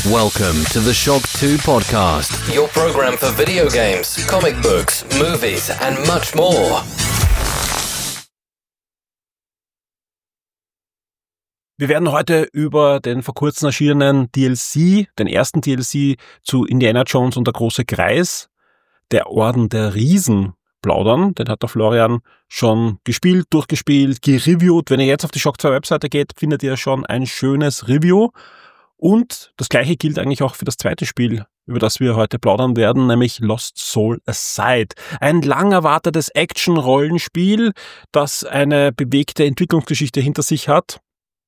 Welcome to the Shock 2 podcast, your program for video games, comic books, movies and much more. Wir werden heute über den vor kurzem erschienenen DLC, den ersten DLC zu Indiana Jones und der große Greis, der Orden der Riesen, plaudern. Den hat der Florian schon gespielt, durchgespielt, gereviewt. Wenn ihr jetzt auf die Shock 2 Webseite geht, findet ihr schon ein schönes Review. Und das gleiche gilt eigentlich auch für das zweite Spiel, über das wir heute plaudern werden, nämlich Lost Soul Aside. Ein lang erwartetes Action-Rollenspiel, das eine bewegte Entwicklungsgeschichte hinter sich hat.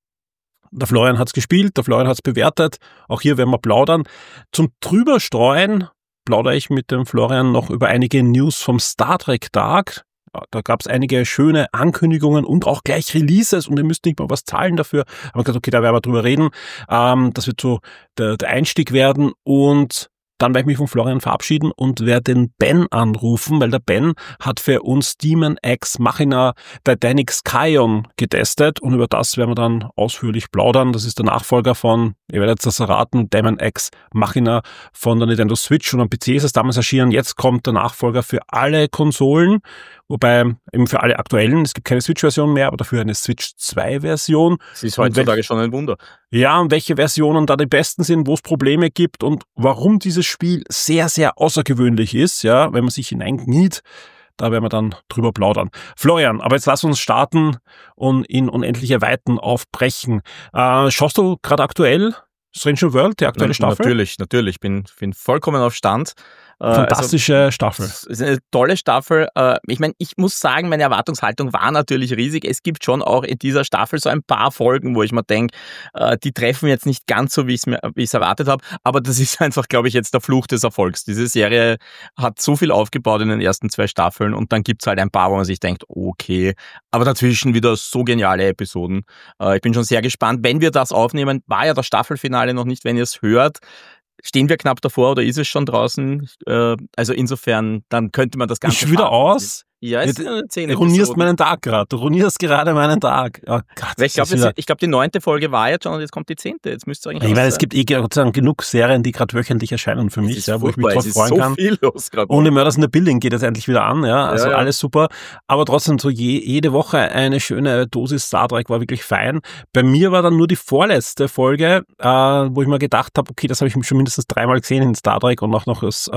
Der Florian hat's gespielt, der Florian hat's bewertet. Auch hier werden wir plaudern. Zum Drüberstreuen plaudere ich mit dem Florian noch über einige News vom Star Trek Tag. Da gab es einige schöne Ankündigungen und auch gleich Releases und ihr müsst nicht mal was zahlen dafür. Aber gesagt, okay, da werden wir drüber reden. Das wird so der Einstieg werden und dann werde ich mich von Florian verabschieden und werde den Ben anrufen, weil der Ben hat für uns Demon X Machina Titanic Scion getestet und über das werden wir dann ausführlich plaudern. Das ist der Nachfolger von, ihr werdet das erraten, Demon X Machina von der Nintendo Switch und am PC ist es damals erschienen. Jetzt kommt der Nachfolger für alle Konsolen, wobei eben für alle aktuellen, es gibt keine Switch-Version mehr, aber dafür eine Switch 2-Version. Das ist heutzutage schon ein Wunder. Ja, und welche Versionen da die besten sind, wo es Probleme gibt und warum dieses Spiel sehr, sehr außergewöhnlich ist, ja, wenn man sich hineinkniet, da werden wir dann drüber plaudern. Florian, aber jetzt lass uns starten und in unendliche Weiten aufbrechen. Schaust du gerade aktuell Strange World, die aktuelle Staffel? Natürlich. Bin vollkommen auf Stand. Fantastische Staffel. Es ist eine tolle Staffel. Ich meine, ich muss sagen, meine Erwartungshaltung war natürlich riesig. Es gibt schon auch in dieser Staffel so ein paar Folgen, wo ich mir denke, die treffen jetzt nicht ganz so, wie ich es erwartet habe. Aber das ist einfach, glaube ich, jetzt der Fluch des Erfolgs. Diese Serie hat so viel aufgebaut in den ersten 2 Staffeln und dann gibt's halt ein paar, wo man sich denkt, okay. Aber dazwischen wieder so geniale Episoden. Ich bin schon sehr gespannt. Wenn wir das aufnehmen, war ja das Staffelfinale noch nicht, wenn ihr es hört. Stehen wir knapp davor oder ist es schon draußen? Also insofern, dann könnte man das Ganze... Ich wieder aus? Ja, es sind 10 Du ruinierst meinen Tag gerade. Du ruinierst gerade meinen Tag. Oh Gott, ich glaube, die 9. Folge war jetzt schon und jetzt kommt die 10. Jetzt müsste es eigentlich ich meine, es gibt Gott sei Dank genug Serien, die gerade wöchentlich erscheinen für mich, ja, wo ich mich drauf freuen kann. Viel los gerade. Ohne Murders in the Building geht es endlich wieder an, ja. Also alles super. Aber trotzdem so jede Woche eine schöne Dosis Star Trek war wirklich fein. Bei mir war dann nur die vorletzte Folge, wo ich mir gedacht habe, okay, das habe ich schon mindestens 3-mal gesehen in Star Trek und auch noch als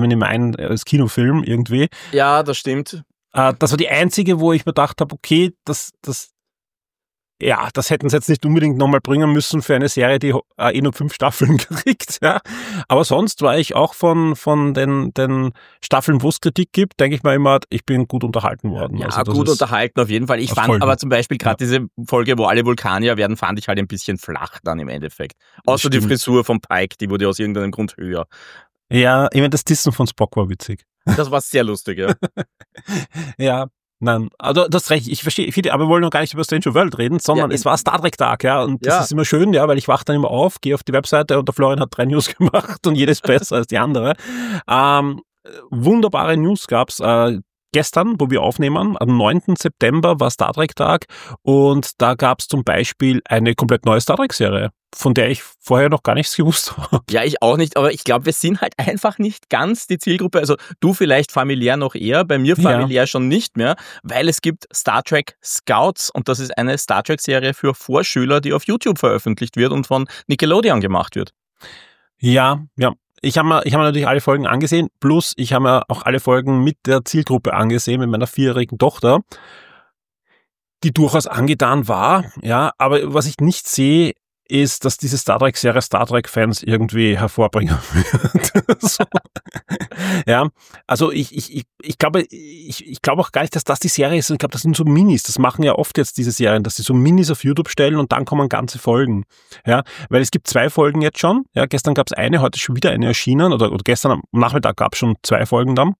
als Kinofilm irgendwie. Ja, das stimmt. Das war die einzige, wo ich mir gedacht habe, okay, das hätten sie jetzt nicht unbedingt nochmal bringen müssen für eine Serie, die nur 5 Staffeln kriegt. Ja. Aber sonst war ich auch von den Staffeln, wo es Kritik gibt, denke ich mal immer, ich bin gut unterhalten worden. Ja, also gut unterhalten auf jeden Fall. Ich fand aber zum Beispiel gerade diese Folge, wo alle Vulkanier werden, fand ich halt ein bisschen flach dann im Endeffekt. Außer die Frisur von Pike, die wurde aus irgendeinem Grund höher. Ja, ich meine, das Dissen von Spock war witzig. Das war sehr lustig, ja. Ja, nein, also das ist recht, ich verstehe, aber wir wollen noch gar nicht über Strange World reden, sondern es war Star Trek Tag, ja, und das ist immer schön, ja, weil ich wache dann immer auf, gehe auf die Webseite und der Florian hat 3 News gemacht und jedes besser als die andere. Wunderbare News gab's. Gestern, wo wir aufnehmen, am 9. September war Star Trek Tag und da gab es zum Beispiel eine komplett neue Star Trek Serie, von der ich vorher noch gar nichts gewusst habe. Ja, ich auch nicht, aber ich glaube, wir sind halt einfach nicht ganz die Zielgruppe, also du vielleicht familiär noch eher, bei mir familiär schon nicht mehr, weil es gibt Star Trek Scouts und das ist eine Star Trek Serie für Vorschüler, die auf YouTube veröffentlicht wird und von Nickelodeon gemacht wird. Ja. Ich habe mir natürlich alle Folgen angesehen, plus ich habe mir auch alle Folgen mit der Zielgruppe angesehen, mit meiner 4-jährigen Tochter, die durchaus angetan war, ja, aber was ich nicht sehe, ist, dass diese Star Trek-Serie Star Trek-Fans irgendwie hervorbringen wird. So. Ja, also ich glaube auch gar nicht, dass das die Serie ist. Ich glaube, das sind so Minis. Das machen ja oft jetzt diese Serien, dass sie so Minis auf YouTube stellen und dann kommen ganze Folgen. Ja, weil es gibt 2 Folgen jetzt schon. Ja, gestern gab es eine, heute ist schon wieder eine erschienen oder gestern am Nachmittag gab es schon 2 Folgen dann.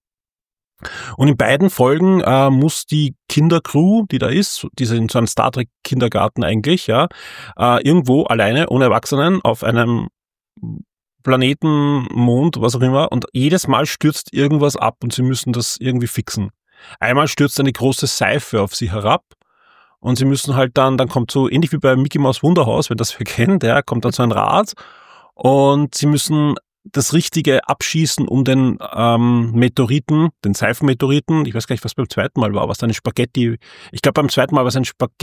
Und in beiden Folgen muss die Kindercrew, die da ist, die sind in so einem Star Trek Kindergarten eigentlich, ja, irgendwo alleine, ohne Erwachsenen, auf einem Planeten, Mond, was auch immer, und jedes Mal stürzt irgendwas ab und sie müssen das irgendwie fixen. Einmal stürzt eine große Seife auf sie herab und sie müssen halt dann kommt so ähnlich wie bei Mickey Mouse Wunderhaus, wenn das wer kennt, ja, kommt dann so ein Rad und sie müssen das Richtige abschießen, um den Meteoriten, den Seifenmeteoriten, ich weiß gar nicht, was beim zweiten Mal war, was dann ich glaube beim zweiten Mal war es ein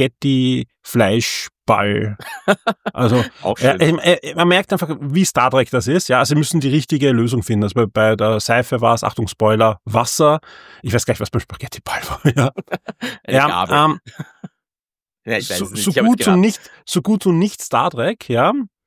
Spaghetti-Fleischball. Also Auch schön. man merkt einfach, wie Star Trek das ist. Ja, also sie müssen die richtige Lösung finden. Also bei der Seife war es, Achtung Spoiler, Wasser. Ich weiß gar nicht, was beim Spaghetti-Ball war. Ja, Eine Gabel. Ja, ich weiß es nicht. Ich habe es geraten. so gut und nicht Star Trek, ja.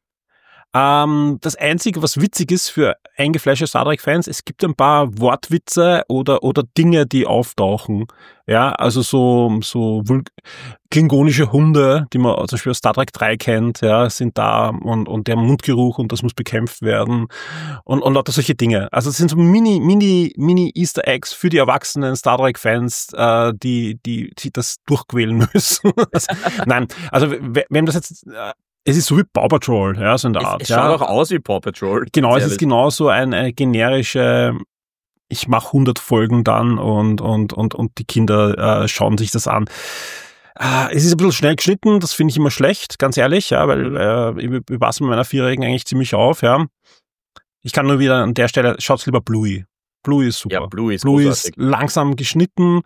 Das Einzige, was witzig ist für eingefleischte Star Trek-Fans, es gibt ein paar Wortwitze oder Dinge, die auftauchen. Ja, also so klingonische Hunde, die man zum Beispiel aus Star Trek 3 kennt, ja, sind da und der Mundgeruch und das muss bekämpft werden und lauter solche Dinge. Also es sind so Mini Easter Eggs für die erwachsenen Star Trek-Fans, die das durchquälen müssen. Nein, also wenn das jetzt... Es ist so wie Paw Patrol, ja, so in der Art. Es schaut auch aus wie Paw Patrol. Genau, es ist genauso eine generische, ich mache 100 Folgen dann und die Kinder schauen sich das an. Es ist ein bisschen schnell geschnitten, das finde ich immer schlecht, ganz ehrlich, ja, weil ich passe mit meiner Vierjährigen eigentlich ziemlich auf, ja. Ich kann nur wieder an der Stelle, schaut's lieber Bluey. Bluey ist super. Ja, Bluey ist Bluey großartig. ist langsam geschnitten,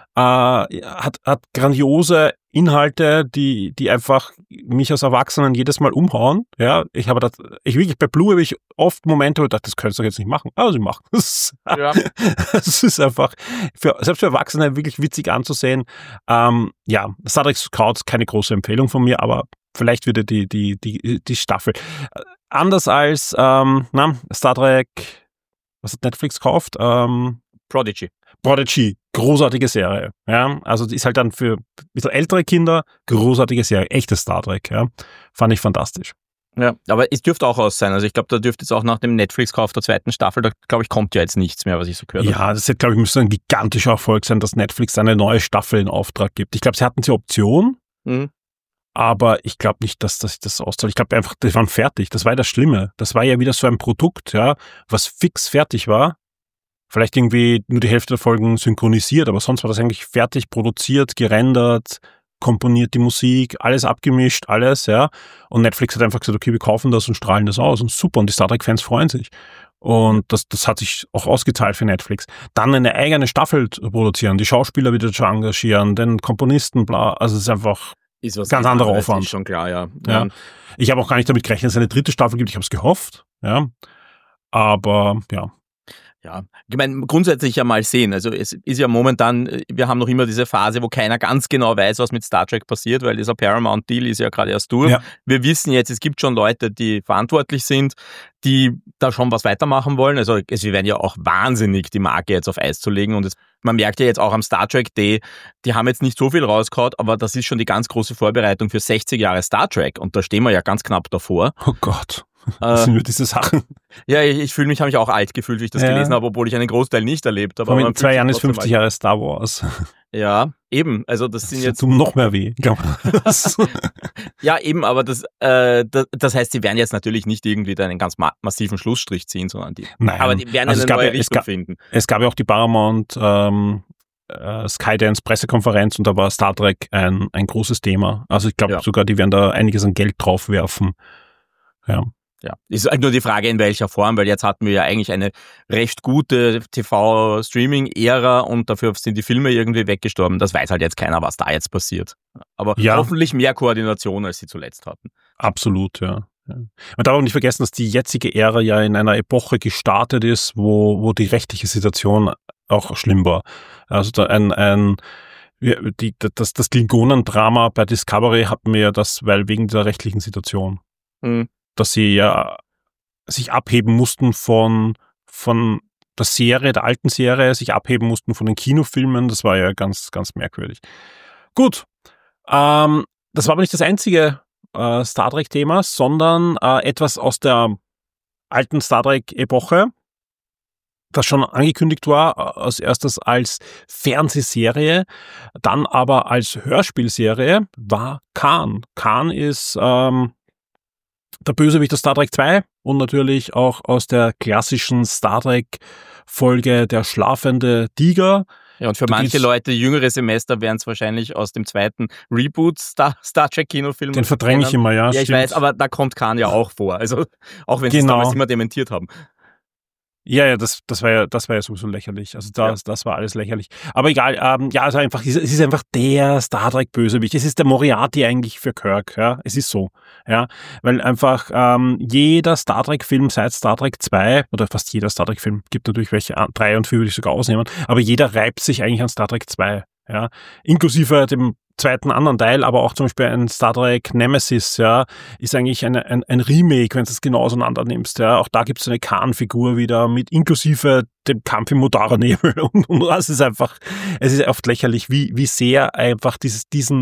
hat grandiose Inhalte, die einfach mich als Erwachsenen jedes Mal umhauen. Ja, wirklich bei Bluey habe ich oft Momente, wo ich dachte, das könntest du jetzt nicht machen. Aber sie machen es. Ja. Es ist einfach selbst für Erwachsene wirklich witzig anzusehen. Ja, Star Trek Scouts keine große Empfehlung von mir, aber vielleicht wieder die Staffel. Anders als Star Trek, was hat Netflix gekauft? Prodigy, großartige Serie. Ja, also die ist halt dann für ein bisschen ältere Kinder, großartige Serie, echtes Star Trek. Ja, fand ich fantastisch. Ja, aber es dürfte auch aus sein. Also ich glaube, da dürfte jetzt auch nach dem Netflix-Kauf der zweiten Staffel, da glaube ich, kommt ja jetzt nichts mehr, was ich so gehört habe. Ja, das glaube ich, müsste ein gigantischer Erfolg sein, dass Netflix eine neue Staffel in Auftrag gibt. Ich glaube, sie hatten die Option, aber ich glaube nicht, dass das auszahlt. Ich glaube einfach, die waren fertig. Das war ja das Schlimme. Das war ja wieder so ein Produkt, ja, was fix fertig war. Vielleicht irgendwie nur die Hälfte der Folgen synchronisiert, aber sonst war das eigentlich fertig produziert, gerendert, komponiert die Musik, alles abgemischt, alles, ja. Und Netflix hat einfach gesagt, okay, wir kaufen das und strahlen das aus und super. Und die Star Trek-Fans freuen sich. Und das hat sich auch ausgezahlt für Netflix. Dann eine eigene Staffel zu produzieren, die Schauspieler wieder zu engagieren, den Komponisten, bla. Also es ist einfach ganz anderer Aufwand. Ist schon klar, ja. Ich habe auch gar nicht damit gerechnet, dass es eine dritte Staffel gibt. Ich habe es gehofft, ja. Aber, ja. Ja, ich meine, grundsätzlich ja mal sehen. Also es ist ja momentan, wir haben noch immer diese Phase, wo keiner ganz genau weiß, was mit Star Trek passiert, weil dieser Paramount-Deal ist ja gerade erst durch. Ja. Wir wissen jetzt, es gibt schon Leute, die verantwortlich sind, die da schon was weitermachen wollen. Also sie werden ja auch wahnsinnig, die Marke jetzt auf Eis zu legen. Und man merkt ja jetzt auch am Star Trek Day, die haben jetzt nicht so viel rausgehauen, aber das ist schon die ganz große Vorbereitung für 60 Jahre Star Trek. Und da stehen wir ja ganz knapp davor. Oh Gott. Das sind nur diese Sachen. Ja, ich habe mich auch alt gefühlt, wie ich das gelesen habe, obwohl ich einen Großteil nicht erlebt habe. Aber in 2 Jahren ist 50 Jahre Star Wars. Ja, eben. Also das sind jetzt... tut noch mehr weh. Ja, eben, aber das heißt, sie werden jetzt natürlich nicht irgendwie da einen ganz massiven Schlussstrich ziehen, sondern die werden eine neue Richtung finden. Es gab ja auch die Paramount Skydance Pressekonferenz und da war Star Trek ein großes Thema. Also ich glaube sogar, die werden da einiges an Geld drauf werfen. Ja. Ja, ist halt nur die Frage, in welcher Form, weil jetzt hatten wir ja eigentlich eine recht gute TV-Streaming-Ära und dafür sind die Filme irgendwie weggestorben. Das weiß halt jetzt keiner, was da jetzt passiert. Aber hoffentlich mehr Koordination, als sie zuletzt hatten. Absolut, ja. Man darf auch nicht vergessen, dass die jetzige Ära ja in einer Epoche gestartet ist, wo die rechtliche Situation auch schlimm war. Also das Klingonen-Drama bei Discovery hatten wir ja das, weil wegen der rechtlichen Situation. Dass sie ja sich abheben mussten von der Serie, der alten Serie, sich abheben mussten von den Kinofilmen. Das war ja ganz, ganz merkwürdig. Gut, das war aber nicht das einzige Star Trek-Thema, sondern etwas aus der alten Star Trek-Epoche, das schon angekündigt war, als erstes als Fernsehserie, dann aber als Hörspielserie, war Khan. Khan ist der Bösewicht aus Star Trek 2 und natürlich auch aus der klassischen Star Trek Folge Der schlafende Tiger. Ja, und für manche Leute, jüngere Semester, werden es wahrscheinlich aus dem zweiten Reboot Star Trek Kinofilm. Den verdränge ich immer, ja. Ja, ich weiß, aber da kommt Khan ja auch vor. Also, auch wenn sie es damals immer dementiert haben. Ja, das war ja sowieso lächerlich. Also das war alles lächerlich. Aber egal, also einfach, es ist einfach der Star Trek Bösewicht. Es ist der Moriarty eigentlich für Kirk, ja. Es ist so, ja. Weil einfach, jeder Star Trek Film seit Star Trek 2, oder fast jeder Star Trek Film, gibt natürlich welche, 3 und 4 würde ich sogar ausnehmen, aber jeder reibt sich eigentlich an Star Trek 2, ja. Inklusive dem zweiten anderen Teil, aber auch zum Beispiel ein Star Trek Nemesis, ja, ist eigentlich ein Remake, wenn du es genau auseinander nimmst, ja. Auch da gibt es eine Khan-Figur wieder mit inklusive dem Kampf im Modara-Nebel und das ist einfach, es ist oft lächerlich, wie sehr einfach diesen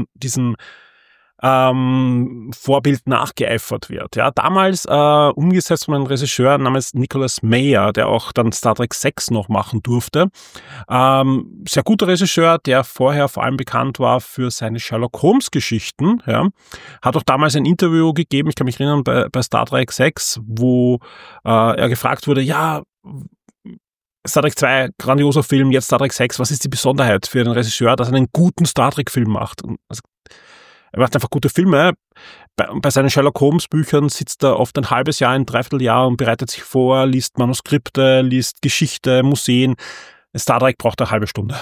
Vorbild nachgeeifert wird. Ja, damals umgesetzt von einem Regisseur namens Nicholas Meyer, der auch dann Star Trek 6 noch machen durfte. Sehr guter Regisseur, der vorher vor allem bekannt war für seine Sherlock Holmes Geschichten. Ja, hat auch damals ein Interview gegeben, ich kann mich erinnern, bei Star Trek 6, wo er gefragt wurde, ja, Star Trek 2, grandioser Film, jetzt Star Trek 6, was ist die Besonderheit für den Regisseur, dass er einen guten Star Trek Film macht? Er macht einfach gute Filme. Bei seinen Sherlock Holmes Büchern sitzt er oft ein halbes Jahr, ein Dreivierteljahr und bereitet sich vor, liest Manuskripte, liest Geschichte, Museen. Star Trek braucht eine halbe Stunde.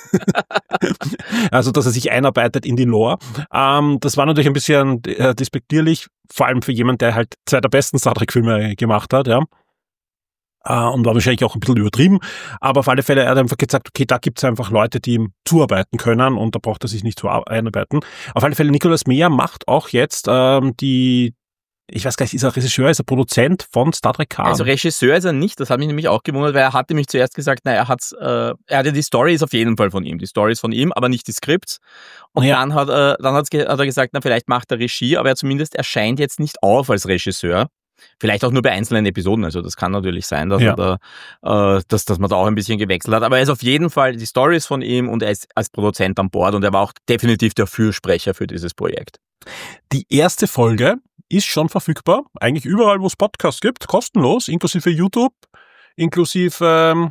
Also, dass er sich einarbeitet in die Lore. Das war natürlich ein bisschen despektierlich, vor allem für jemanden, der halt 2 der besten Star Trek Filme gemacht hat, ja. Und war wahrscheinlich auch ein bisschen übertrieben, aber auf alle Fälle, er hat einfach gesagt, okay, da gibt's einfach Leute, die ihm zuarbeiten können und da braucht er sich nicht zu einarbeiten. Auf alle Fälle, Nicholas Meyer macht auch jetzt ich weiß gar nicht, ist er Regisseur, ist er Produzent von Star Trek Khan? Also Regisseur ist er nicht, das hat mich nämlich auch gewundert, weil er hatte mich zuerst gesagt, er hatte die Story ist auf jeden Fall von ihm, die Story ist von ihm, aber nicht die Skripts. Und dann hat er gesagt, vielleicht macht er Regie, aber er zumindest erscheint jetzt nicht auf als Regisseur. Vielleicht auch nur bei einzelnen Episoden, also das kann natürlich sein, dass dass man da auch ein bisschen gewechselt hat, aber er ist auf jeden Fall, die Story ist von ihm und er ist als Produzent an Bord und er war auch definitiv der Fürsprecher für dieses Projekt. Die erste Folge ist schon verfügbar, eigentlich überall, wo es Podcasts gibt, kostenlos, inklusive YouTube, inklusive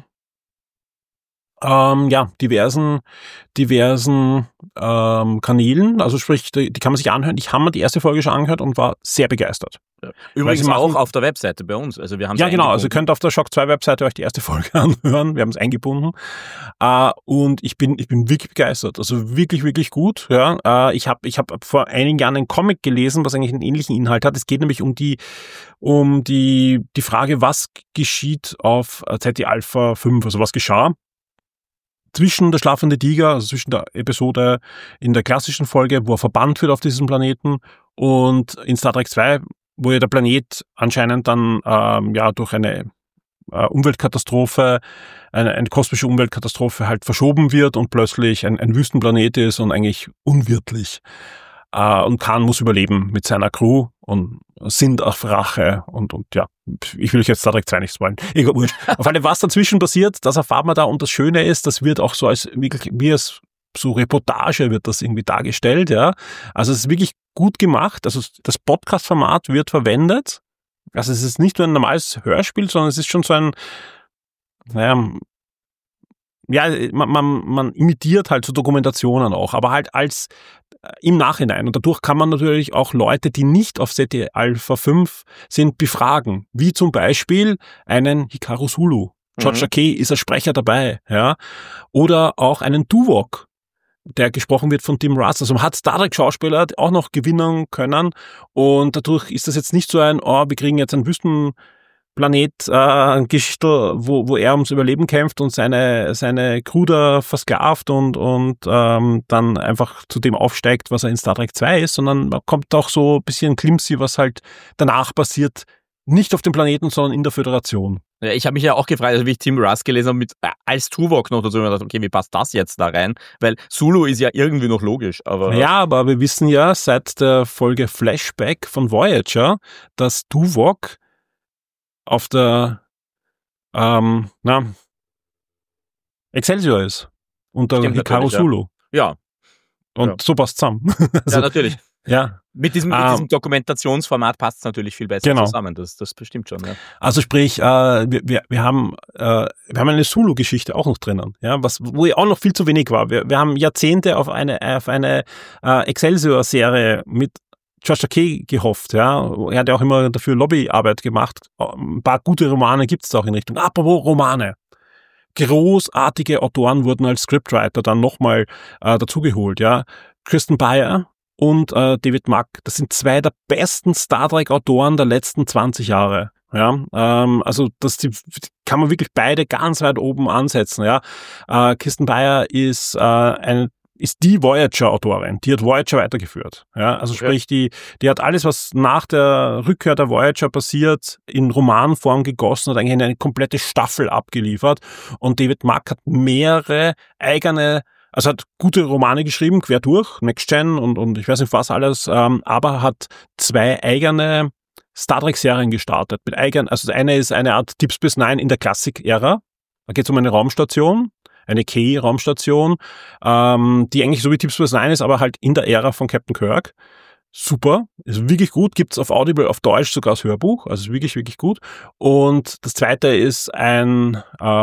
diversen Kanälen, also sprich, die kann man sich anhören. Ich habe mir die erste Folge schon angehört und war sehr begeistert. Übrigens auch auf der Webseite bei uns. Also wir haben genau, also ihr könnt auf der Shock 2 Webseite euch die erste Folge anhören. Wir haben es eingebunden. Und ich bin wirklich begeistert. Also wirklich, wirklich gut. Ja, ich hab vor einigen Jahren einen Comic gelesen, was eigentlich einen ähnlichen Inhalt hat. Es geht nämlich um die Frage, was geschieht auf Ceti Alpha 5, also was geschah zwischen der schlafende Tiger, also zwischen der Episode in der klassischen Folge, wo er verbannt wird auf diesem Planeten, und in Star Trek 2, wo ja der Planet anscheinend dann durch eine Umweltkatastrophe, eine kosmische Umweltkatastrophe halt verschoben wird und plötzlich ein Wüstenplanet ist und eigentlich unwirtlich. Und Khan muss überleben mit seiner Crew und sind auf Rache und ja, ich will euch jetzt Star Trek 2 nicht spoilern. Egal, wurscht. Auf alle, was dazwischen passiert, das erfahren wir da, und das Schöne ist, das wird auch so als wirklich, wie es so Reportage wird das irgendwie dargestellt, ja. Also es ist wirklich gut gemacht, also das Podcast-Format wird verwendet, also es ist nicht nur ein normales Hörspiel, sondern es ist schon so ein, man imitiert halt so Dokumentationen auch, aber halt als im Nachhinein. Und dadurch kann man natürlich auch Leute, die nicht auf Ceti Alpha 5 sind, befragen. Wie zum Beispiel einen Hikaru Sulu. George Takei ist als Sprecher dabei, ja. Oder auch einen Tuvok, der gesprochen wird von Tim Russ. Also man hat Star Trek-Schauspieler auch noch gewinnen können. Und dadurch ist das jetzt nicht so wir kriegen jetzt einen Wüstenplanet-Geschichte, wo er ums Überleben kämpft und seine Crew da versklavt und dann einfach zu dem aufsteigt, was er in Star Trek 2 ist, sondern man kommt auch so ein bisschen Klimpsi, was halt danach passiert, nicht auf dem Planeten, sondern in der Föderation. Ja, ich habe mich ja auch gefragt, also wie ich Tim Russ gelesen habe, als Tuvok noch dazu, gedacht, okay, wie passt das jetzt da rein? Weil Sulu ist ja irgendwie noch logisch. Aber wir wissen ja seit der Folge Flashback von Voyager, dass Tuvok auf der Excelsior ist. Unter Hikaru Sulu. Ja. Und so passt zusammen. Also, ja, natürlich. Ja. Mit diesem Dokumentationsformat passt es natürlich viel besser zusammen. Das bestimmt schon. Ja. Also sprich, wir haben eine Zulu-Geschichte auch noch drinnen, ja, wo ja auch noch viel zu wenig war. Wir haben Jahrzehnte auf eine Excelsior-Serie mit Joshua K. gehofft, ja. Er hat ja auch immer dafür Lobbyarbeit gemacht. Ein paar gute Romane gibt es auch in Richtung. Apropos Romane. Großartige Autoren wurden als Scriptwriter dann nochmal dazugeholt, ja. Kirsten Beyer und David Mack. Das sind zwei der besten Star Trek-Autoren der letzten 20 Jahre. Ja, also die kann man wirklich beide ganz weit oben ansetzen. Ja, Kirsten Beyer ist die Voyager-Autorin. Die hat Voyager weitergeführt. Ja, also sprich, die hat alles, was nach der Rückkehr der Voyager passiert, in Romanform gegossen, hat eigentlich eine komplette Staffel abgeliefert. Und David Mack hat mehrere eigene, also hat gute Romane geschrieben, quer durch, Next Gen und ich weiß nicht was alles, aber hat zwei eigene Star Trek-Serien gestartet. Also eine ist eine Art Deep Space Nine in der Klassik-Ära. Da geht es um eine Raumstation, eine K-Raumstation, die eigentlich so wie Deep Space Nine ist, aber halt in der Ära von Captain Kirk. Super, ist wirklich gut, gibt's auf Audible auf Deutsch sogar als Hörbuch, also ist wirklich, wirklich gut. Und das zweite ist ein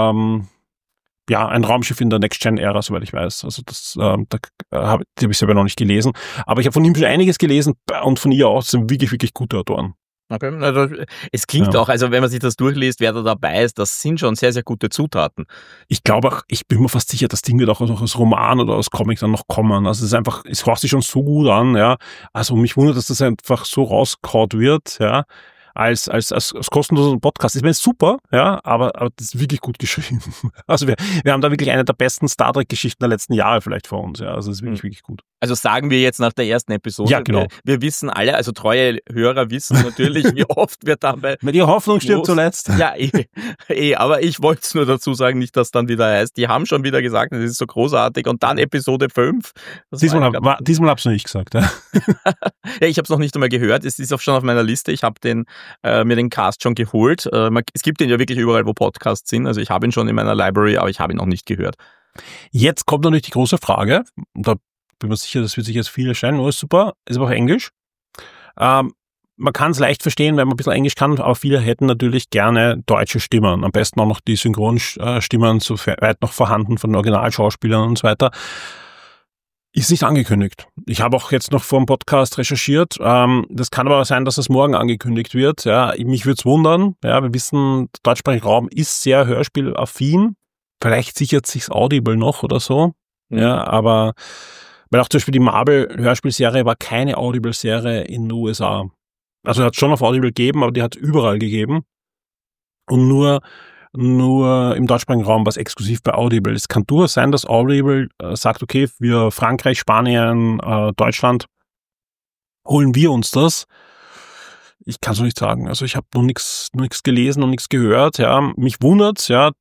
Raumschiff in der Next-Gen-Ära, soweit ich weiß. Also die habe ich selber noch nicht gelesen. Aber ich habe von ihm schon einiges gelesen und von ihr auch sind wirklich, wirklich gute Autoren. Okay. Also, es klingt auch, also wenn man sich das durchliest, wer da dabei ist, das sind schon sehr, sehr gute Zutaten. Ich glaube auch, ich bin mir fast sicher, das Ding wird auch aus Roman oder aus Comic dann noch kommen. Also es ist einfach, es hört sich schon so gut an, ja. Also mich wundert, dass das einfach so rausgehauen wird, ja. Als kostenloser Podcast. Ich meine, super, ja, aber das ist wirklich gut geschrieben. Also wir haben da wirklich eine der besten Star Trek-Geschichten der letzten Jahre vielleicht vor uns, ja. Also es ist wirklich, wirklich gut. Also sagen wir jetzt nach der ersten Episode, ja, genau. Wir wissen alle, also treue Hörer wissen natürlich, wie oft wir dabei... Die Hoffnung stirbt zuletzt. Ja, aber ich wollte es nur dazu sagen, nicht, dass dann wieder heißt, die haben schon wieder gesagt, das ist so großartig und dann Episode 5. Diesmal hab's noch nicht gesagt, ja. Ja, ich habe es noch nicht einmal gehört, es ist auch schon auf meiner Liste, ich habe mir den Cast schon geholt. Es gibt den ja wirklich überall, wo Podcasts sind. Also ich habe ihn schon in meiner Library, aber ich habe ihn noch nicht gehört. Jetzt kommt natürlich die große Frage. Da bin mir sicher, das wird sich jetzt viel erscheinen. Oh, ist super. Ist aber auch Englisch. Man kann es leicht verstehen, wenn man ein bisschen Englisch kann, aber viele hätten natürlich gerne deutsche Stimmen. Am besten auch noch die Synchronstimmen so weit noch vorhanden von den Originalschauspielern und so weiter. Ist nicht angekündigt. Ich habe auch jetzt noch vor dem Podcast recherchiert. Das kann aber sein, dass es morgen angekündigt wird. Ja, mich würde es wundern. Ja, wir wissen, der deutschsprachige Raum ist sehr hörspielaffin. Vielleicht sichert sich's Audible noch oder so. Ja, aber weil auch zum Beispiel die Marvel-Hörspielserie war keine Audible-Serie in den USA. Also hat es schon auf Audible gegeben, aber die hat es überall gegeben. Und nur im deutschsprachigen Raum was exklusiv bei Audible. Es kann durchaus sein, dass Audible sagt, okay, für Frankreich, Spanien, Deutschland holen wir uns das. Ich kann es noch nicht sagen. Also ich habe noch nichts gelesen und nichts gehört. Ja, mich wundert's, ja.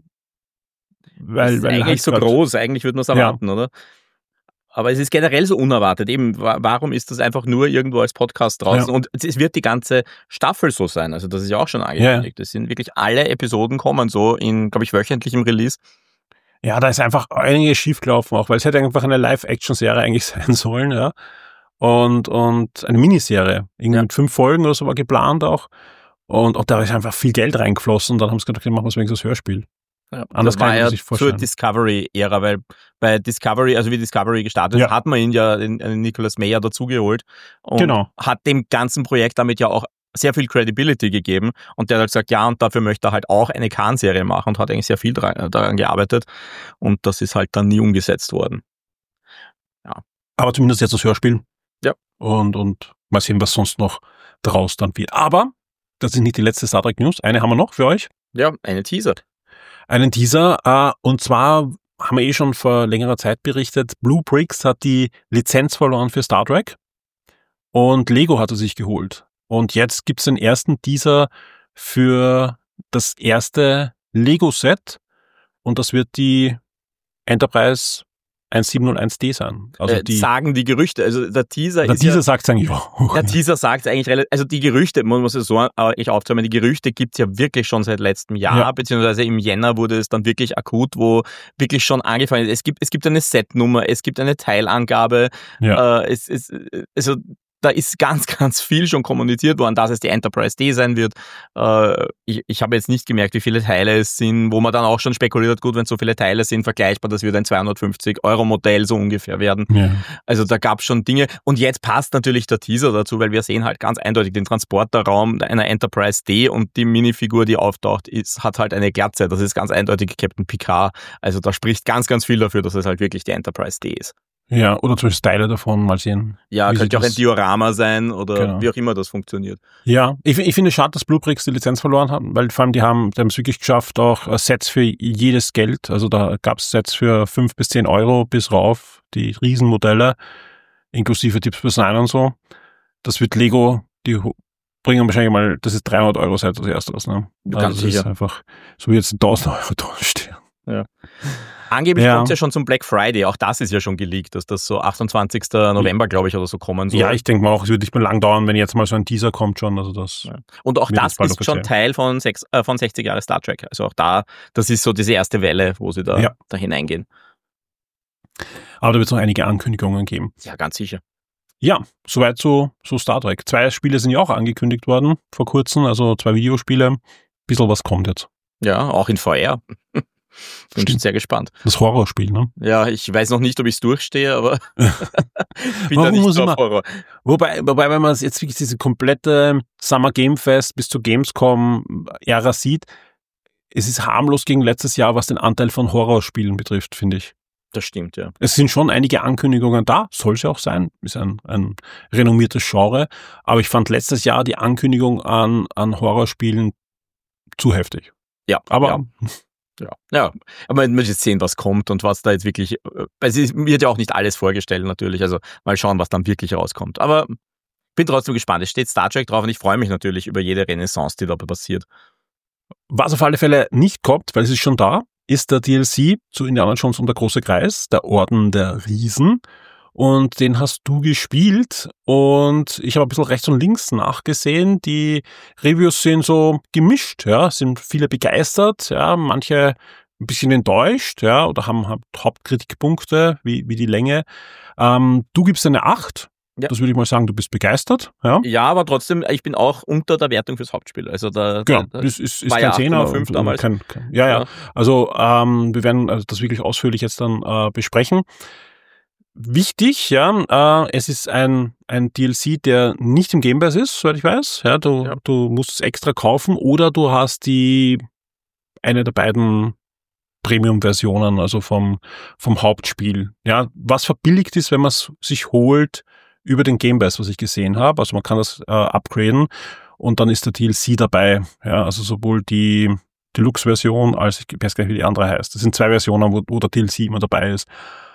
Weil eigentlich halt so groß, eigentlich würde man es erwarten, oder? Aber es ist generell so unerwartet. Eben, warum ist das einfach nur irgendwo als Podcast draußen? Ja. Und es wird die ganze Staffel so sein. Also das ist ja auch schon angekündigt. Es sind wirklich alle Episoden kommen so in, glaube ich, wöchentlichem Release. Ja, da ist einfach einiges schiefgelaufen auch, weil es hätte einfach eine Live-Action-Serie eigentlich sein sollen, ja. Und eine Miniserie. Irgendwie mit 5 Folgen oder so war geplant auch. Und da ist einfach viel Geld reingeflossen und dann haben sie gedacht, machen wir es wenigstens das Hörspiel. Ja, anders das kann war ich mir nicht vorstellen. Zur Discovery-Ära, weil bei Discovery, also wie Discovery gestartet ist, hat man ihn ja, den Nicholas Meyer dazugeholt und hat dem ganzen Projekt damit ja auch sehr viel Credibility gegeben und der hat gesagt, ja, und dafür möchte er halt auch eine Khan-Serie machen und hat eigentlich sehr viel daran gearbeitet und das ist halt dann nie umgesetzt worden. Ja. Aber zumindest jetzt das Hörspiel. Ja. Und mal sehen, was sonst noch daraus dann wird. Aber das ist nicht die letzte Star Trek News. Eine haben wir noch für euch. Ja, eine Teaser. Einen Teaser, und zwar haben wir schon vor längerer Zeit berichtet, Blue Bricks hat die Lizenz verloren für Star Trek und Lego hatte sich geholt. Und jetzt gibt's den ersten Teaser für das erste Lego-Set und das wird die Enterprise 1701D sein. Also sagen die Gerüchte. Also der Teaser sagt eigentlich auch. Der Teaser sagt es eigentlich relativ, also die Gerüchte, man muss es so eigentlich aufzählen, die Gerüchte gibt's ja wirklich schon seit letztem Jahr, beziehungsweise im Jänner wurde es dann wirklich akut, wo wirklich schon angefangen ist. Es gibt eine Setnummer, es gibt eine Teilangabe, also da ist ganz, ganz viel schon kommuniziert worden, dass es die Enterprise D sein wird. Ich habe jetzt nicht gemerkt, wie viele Teile es sind, wo man dann auch schon spekuliert hat, gut, wenn so viele Teile sind, vergleichbar, das wird ein 250-Euro-Modell so ungefähr werden. Ja. Also da gab es schon Dinge. Und jetzt passt natürlich der Teaser dazu, weil wir sehen halt ganz eindeutig den Transporterraum einer Enterprise D und die Minifigur, die auftaucht, hat halt eine Glatze. Das ist ganz eindeutig Captain Picard. Also da spricht ganz, ganz viel dafür, dass es halt wirklich die Enterprise D ist. Ja, oder zum Beispiel Teile davon mal sehen. Ja, könnte ja auch ein Diorama sein oder wie auch immer das funktioniert. Ja, ich finde es schade, dass Bluebricks die Lizenz verloren haben, weil vor allem die haben es wirklich geschafft, auch Sets für jedes Geld. Also da gab es Sets für 5 bis 10 Euro bis rauf, die Riesenmodelle, inklusive Deep Space Nine und so. Das wird Lego, die bringen wahrscheinlich mal, das ist 300 Euro Set als erstes. Ne? Ganz sicher. Das ist einfach, so wie jetzt 1000 Euro drinstehen. Ja. Angeblich kommt es ja schon zum Black Friday, auch das ist ja schon geleakt, dass das so 28. November, glaube ich, oder so kommen soll. Ja, ich denke mal auch, es wird nicht mehr lang dauern, wenn jetzt mal so ein Teaser kommt schon. Also das Und auch das ist schon Teil von 60 Jahre Star Trek. Also auch da, das ist so diese erste Welle, wo sie da hineingehen. Aber da wird es noch einige Ankündigungen geben. Ja, ganz sicher. Ja, soweit so Star Trek. 2 Spiele sind ja auch angekündigt worden vor kurzem, also 2 Videospiele. Ein bisschen was kommt jetzt. Ja, auch in VR. Bin schon sehr gespannt. Das Horrorspiel, ne? Ja, ich weiß noch nicht, ob ich es durchstehe, aber bin da nicht so auf Horror. Wobei, wenn man jetzt wirklich diese komplette Summer Game Fest bis zur Gamescom-Ära sieht, es ist harmlos gegen letztes Jahr, was den Anteil von Horrorspielen betrifft, finde ich. Das stimmt, ja. Es sind schon einige Ankündigungen da, soll es ja auch sein, ist ein renommiertes Genre, aber ich fand letztes Jahr die Ankündigung an Horrorspielen zu heftig. Ja, aber... Ja, aber man muss jetzt sehen, was kommt und was da jetzt wirklich, es wird ja auch nicht alles vorgestellt natürlich, also mal schauen, was dann wirklich rauskommt. Aber bin trotzdem gespannt, es steht Star Trek drauf und ich freue mich natürlich über jede Renaissance, die da passiert. Was auf alle Fälle nicht kommt, weil es ist schon da, ist der DLC zu Indiana Jones und der große Kreis, der Orden der Riesen. Und den hast du gespielt und ich habe ein bisschen rechts und links nachgesehen. Die Reviews sind so gemischt, sind viele begeistert, manche ein bisschen enttäuscht, oder haben Hauptkritikpunkte, wie die Länge. Du gibst eine 8. Ja. Das würde ich mal sagen, du bist begeistert. Ja, aber trotzdem, ich bin auch unter der Wertung fürs Hauptspiel. Also das ist kein 10er. damals. Ja. Also wir werden das wirklich ausführlich jetzt dann besprechen. Wichtig, es ist ein DLC, der nicht im Game Pass ist, soweit ich weiß. Ja, du musst es extra kaufen oder du hast eine der beiden Premium-Versionen, also vom Hauptspiel. Ja, was verbilligt ist, wenn man es sich holt über den Game Pass, was ich gesehen habe. Also man kann das upgraden und dann ist der DLC dabei. Ja, also sowohl die Deluxe-Version als, ich weiß gar nicht, wie die andere heißt. Das sind 2 Versionen, wo der DLC immer dabei ist.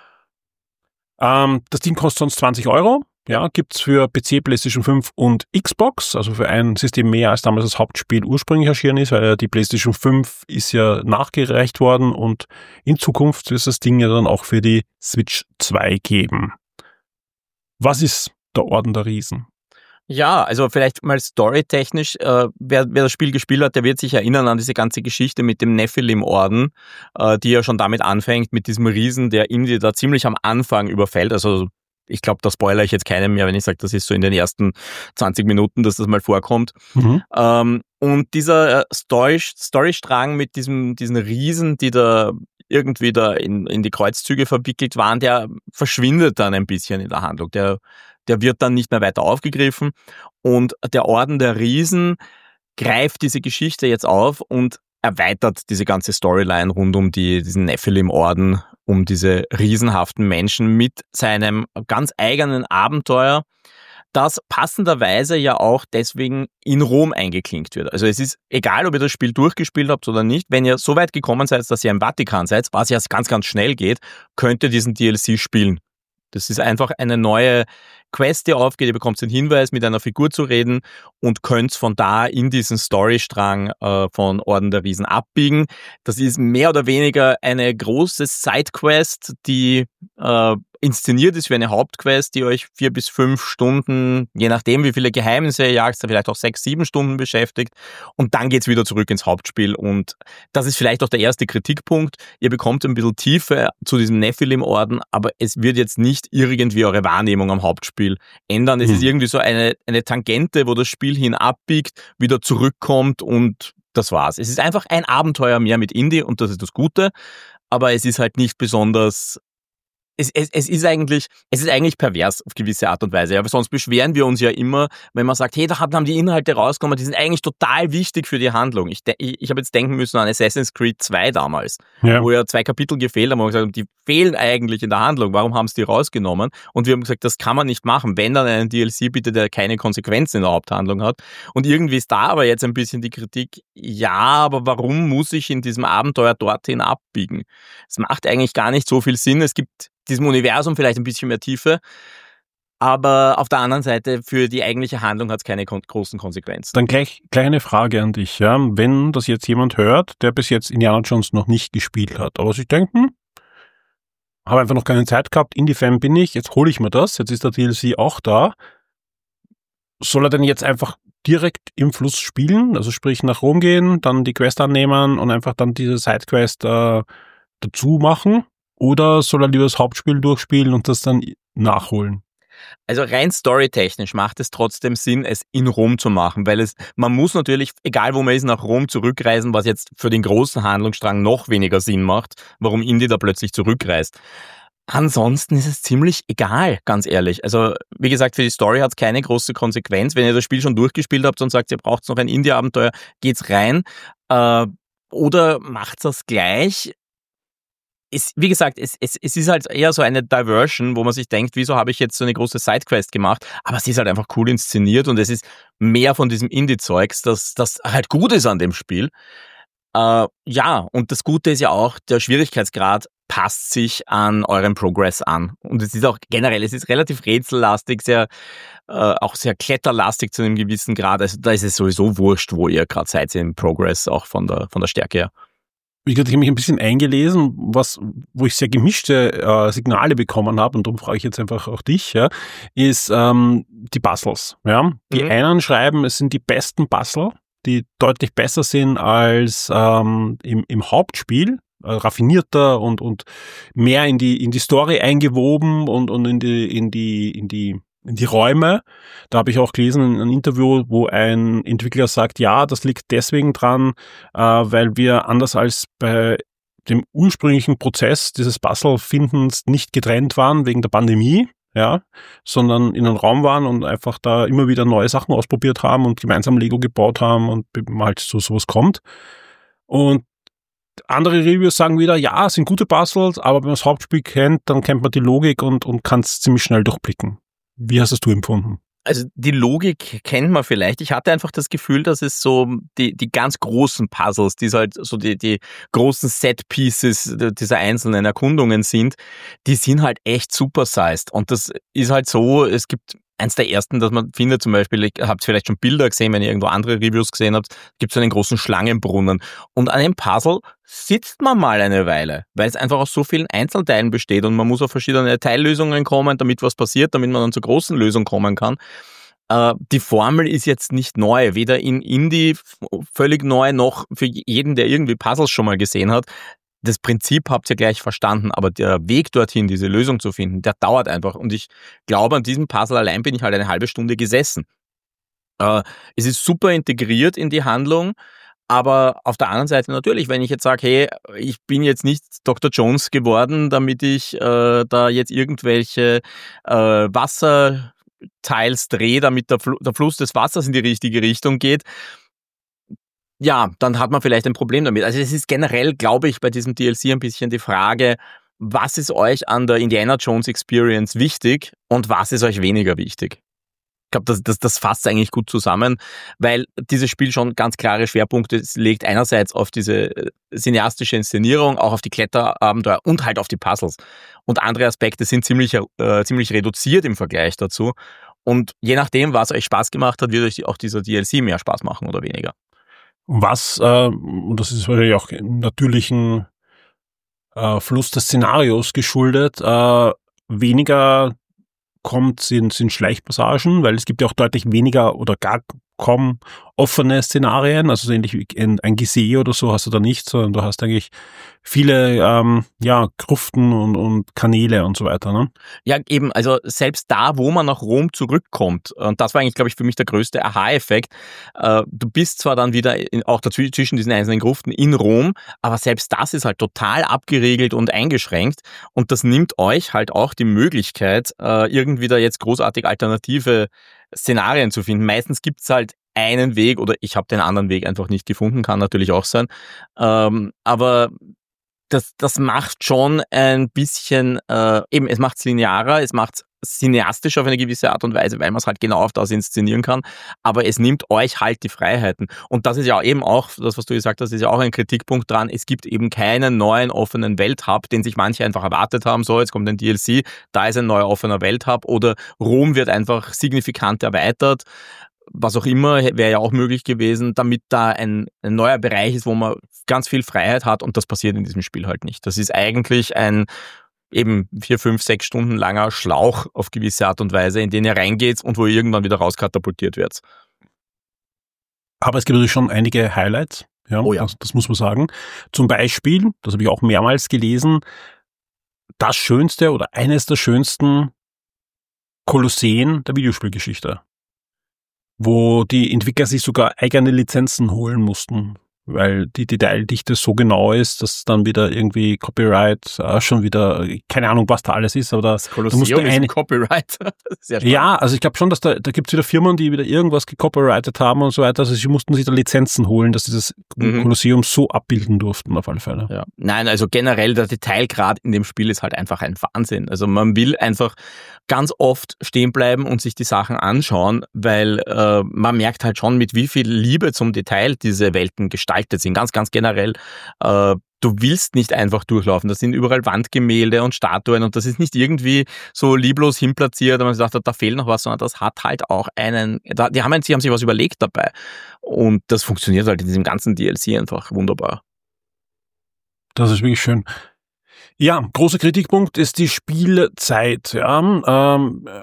Das Ding kostet sonst 20 Euro. Ja, gibt's für PC, PlayStation 5 und Xbox, also für ein System mehr als damals das Hauptspiel ursprünglich erschienen ist, weil die PlayStation 5 ist ja nachgereicht worden und in Zukunft wird es das Ding ja dann auch für die Switch 2 geben. Was ist der Orden der Riesen? Ja, also vielleicht mal storytechnisch, wer das Spiel gespielt hat, der wird sich erinnern an diese ganze Geschichte mit dem Nephilim-Orden, die ja schon damit anfängt, mit diesem Riesen, der Indy da ziemlich am Anfang überfällt. Also ich glaube, da spoilere ich jetzt keinem mehr, wenn ich sage, das ist so in den ersten 20 Minuten, dass das mal vorkommt. Mhm. Und dieser Storystrang mit diesen Riesen, die da irgendwie da in die Kreuzzüge verwickelt waren, der verschwindet dann ein bisschen in der Handlung. Der wird dann nicht mehr weiter aufgegriffen und der Orden der Riesen greift diese Geschichte jetzt auf und erweitert diese ganze Storyline rund um diesen Nephilim-Orden, um diese riesenhaften Menschen mit seinem ganz eigenen Abenteuer, das passenderweise ja auch deswegen in Rom eingeklinkt wird. Also es ist egal, ob ihr das Spiel durchgespielt habt oder nicht, wenn ihr so weit gekommen seid, dass ihr im Vatikan seid, was ja ganz, ganz schnell geht, könnt ihr diesen DLC spielen. Das ist einfach eine neue Quest, die aufgeht, ihr bekommt den Hinweis, mit einer Figur zu reden und könnt von da in diesen Storystrang von Orden der Riesen abbiegen. Das ist mehr oder weniger eine große Sidequest, die inszeniert ist wie eine Hauptquest, die euch 4 bis 5 Stunden, je nachdem wie viele Geheimnisse ihr jagt, vielleicht auch 6, 7 Stunden beschäftigt und dann geht's wieder zurück ins Hauptspiel und das ist vielleicht auch der erste Kritikpunkt. Ihr bekommt ein bisschen Tiefe zu diesem Nephilim-Orden, aber es wird jetzt nicht irgendwie eure Wahrnehmung am Hauptspiel ändern. Es ist irgendwie so eine Tangente, wo das Spiel hin abbiegt, wieder zurückkommt und das war's. Es ist einfach ein Abenteuer mehr mit Indie und das ist das Gute, aber es ist halt nicht besonders. Es ist eigentlich pervers auf gewisse Art und Weise. Aber sonst beschweren wir uns ja immer, wenn man sagt, hey, da haben die Inhalte rausgekommen, die sind eigentlich total wichtig für die Handlung. Ich habe jetzt denken müssen an Assassin's Creed 2 damals, wo ja 2 Kapitel gefehlt haben und gesagt haben, die fehlen eigentlich in der Handlung. Warum haben sie die rausgenommen? Und wir haben gesagt, das kann man nicht machen. Wenn dann einen DLC bitte, der keine Konsequenzen in der Haupthandlung hat. Und irgendwie ist da aber jetzt ein bisschen die Kritik, ja, aber warum muss ich in diesem Abenteuer dorthin abbiegen? Es macht eigentlich gar nicht so viel Sinn. Es gibt diesem Universum vielleicht ein bisschen mehr Tiefe, aber auf der anderen Seite für die eigentliche Handlung hat es keine großen Konsequenzen. Dann gleich eine Frage an dich. Ja? Wenn das jetzt jemand hört, der bis jetzt Indiana Jones noch nicht gespielt hat, aber sich denkt, habe einfach noch keine Zeit gehabt, Indie-Fan bin ich, jetzt hole ich mir das, jetzt ist der DLC auch da. Soll er denn jetzt einfach direkt im Fluss spielen, also sprich nach Rom gehen, dann die Quest annehmen und einfach dann diese Sidequest dazu machen? Oder soll er lieber das Hauptspiel durchspielen und das dann nachholen? Also rein storytechnisch macht es trotzdem Sinn, es in Rom zu machen, weil man muss natürlich, egal wo man ist, nach Rom zurückreisen, was jetzt für den großen Handlungsstrang noch weniger Sinn macht, warum Indy da plötzlich zurückreist. Ansonsten ist es ziemlich egal, ganz ehrlich. Also wie gesagt, für die Story hat es keine große Konsequenz. Wenn ihr das Spiel schon durchgespielt habt und sagt, ihr braucht noch ein Indie-Abenteuer, geht's rein. Oder macht das gleich. Wie gesagt, es ist halt eher so eine Diversion, wo man sich denkt, wieso habe ich jetzt so eine große Sidequest gemacht? Aber es ist halt einfach cool inszeniert und es ist mehr von diesem Indie-Zeugs, das halt gut ist an dem Spiel. Ja, und das Gute ist ja auch, der Schwierigkeitsgrad passt sich an euren Progress an. Und es ist auch generell, es ist relativ rätsellastig, auch sehr kletterlastig zu einem gewissen Grad. Also da ist es sowieso wurscht, wo ihr gerade seid im Progress, auch von der Stärke her. Wie gesagt, ich habe mich ein bisschen eingelesen, wo ich sehr gemischte Signale bekommen habe, und darum frage ich jetzt einfach auch dich, ja, ist die Puzzles. Ja? Die einen schreiben, es sind die besten Puzzle, die deutlich besser sind als im Hauptspiel, raffinierter und mehr in die Story eingewoben und in die Räume. Da habe ich auch gelesen, ein Interview, wo ein Entwickler sagt, ja, das liegt deswegen dran, weil wir anders als bei dem ursprünglichen Prozess dieses Puzzle-Findens nicht getrennt waren wegen der Pandemie, ja, sondern in einem Raum waren und einfach da immer wieder neue Sachen ausprobiert haben und gemeinsam Lego gebaut haben und halt so sowas kommt. Und andere Reviews sagen wieder, ja, es sind gute Puzzles, aber wenn man das Hauptspiel kennt, dann kennt man die Logik und kann es ziemlich schnell durchblicken. Wie hast es du empfunden? Also die Logik kennt man vielleicht. Ich hatte einfach das Gefühl, dass es so die ganz großen Puzzles, die halt so die großen Set-Pieces dieser einzelnen Erkundungen sind, die sind halt echt supersized. Und das ist halt so, es gibt eins der ersten, dass man findet, zum Beispiel, ihr habt vielleicht schon Bilder gesehen, wenn ihr irgendwo andere Reviews gesehen habt, gibt es so einen großen Schlangenbrunnen. Und an dem Puzzle sitzt man mal eine Weile, weil es einfach aus so vielen Einzelteilen besteht und man muss auf verschiedene Teillösungen kommen, damit was passiert, damit man dann zur großen Lösung kommen kann. Die Formel ist jetzt nicht neu, weder in Indie völlig neu, noch für jeden, der irgendwie Puzzles schon mal gesehen hat. Das Prinzip habt ihr gleich verstanden, aber der Weg dorthin, diese Lösung zu finden, der dauert einfach. Und ich glaube, an diesem Puzzle allein bin ich halt eine halbe Stunde gesessen. Es ist super integriert in die Handlung, aber auf der anderen Seite natürlich, wenn ich jetzt sage, hey, ich bin jetzt nicht Dr. Jones geworden, damit ich da jetzt irgendwelche Wasserteils drehe, damit der Fluss des Wassers in die richtige Richtung geht, ja, dann hat man vielleicht ein Problem damit. Also es ist generell, glaube ich, bei diesem DLC ein bisschen die Frage, was ist euch an der Indiana Jones Experience wichtig und was ist euch weniger wichtig? glaube, das fasst eigentlich gut zusammen, weil dieses Spiel schon ganz klare Schwerpunkte legt. Einerseits auf diese cineastische Inszenierung, auch auf die Kletterabenteuer und halt auf die Puzzles. Und andere Aspekte sind ziemlich reduziert im Vergleich dazu. Und je nachdem, was euch Spaß gemacht hat, wird euch auch dieser DLC mehr Spaß machen oder weniger. Was, und das ist wahrscheinlich auch im natürlichen Fluss des Szenarios geschuldet, weniger sind Schleichpassagen, weil es gibt ja auch deutlich weniger oder gar kaum offene Szenarien, also so ähnlich wie ein Gizeh oder so hast du da nicht, sondern du hast eigentlich viele Gruften und Kanäle und so weiter. Ne? Ja, eben, also selbst da, wo man nach Rom zurückkommt, und das war eigentlich, glaube ich, für mich der größte Aha-Effekt, du bist zwar dann wieder auch zwischen diesen einzelnen Gruften in Rom, aber selbst das ist halt total abgeriegelt und eingeschränkt und das nimmt euch halt auch die Möglichkeit, irgendwie da jetzt großartig alternative Szenarien zu finden. Meistens gibt's halt einen Weg oder ich habe den anderen Weg einfach nicht gefunden, kann natürlich auch sein. Aber das macht schon ein bisschen, es macht es linearer, es macht es cineastisch auf eine gewisse Art und Weise, weil man es halt genau auf das inszenieren kann, aber es nimmt euch halt die Freiheiten. Und das ist ja eben auch, das, was du gesagt hast, ist ja auch ein Kritikpunkt dran, es gibt eben keinen neuen offenen Welthub, den sich manche einfach erwartet haben, so, jetzt kommt ein DLC, da ist ein neuer offener Welthub oder Rom wird einfach signifikant erweitert, was auch immer, wäre ja auch möglich gewesen, damit da ein neuer Bereich ist, wo man ganz viel Freiheit hat und das passiert in diesem Spiel halt nicht. Das ist eigentlich ein eben 4, 5, 6 Stunden langer Schlauch auf gewisse Art und Weise, in den ihr reingeht und wo ihr irgendwann wieder rauskatapultiert werdet. Aber es gibt natürlich schon einige Highlights, ja, oh ja. Das muss man sagen. Zum Beispiel, das habe ich auch mehrmals gelesen, das schönste oder eines der schönsten Kolosseen der Videospielgeschichte, wo die Entwickler sich sogar eigene Lizenzen holen mussten, weil die Detaildichte so genau ist, dass dann wieder irgendwie Copyright schon wieder, keine Ahnung, was da alles ist, aber das Kolosseum ist ein Copyright. Ja, also ich glaube schon, dass da gibt's wieder Firmen, die wieder irgendwas gecopyrightet haben und so weiter, also sie mussten sich da Lizenzen holen, dass sie das Kolosseum so abbilden durften, auf alle Fälle. Ja. Nein, also generell der Detailgrad in dem Spiel ist halt einfach ein Wahnsinn. Also man will einfach ganz oft stehen bleiben und sich die Sachen anschauen, weil man merkt halt schon, mit wie viel Liebe zum Detail diese Welten gestaltet sind. Ganz, ganz generell. Du willst nicht einfach durchlaufen. Das sind überall Wandgemälde und Statuen und das ist nicht irgendwie so lieblos hinplatziert, und man sagt, da fehlt noch was, sondern das hat halt auch sie haben sich was überlegt dabei. Und das funktioniert halt in diesem ganzen DLC einfach wunderbar. Das ist wirklich schön. Ja, großer Kritikpunkt ist die Spielzeit. Ja,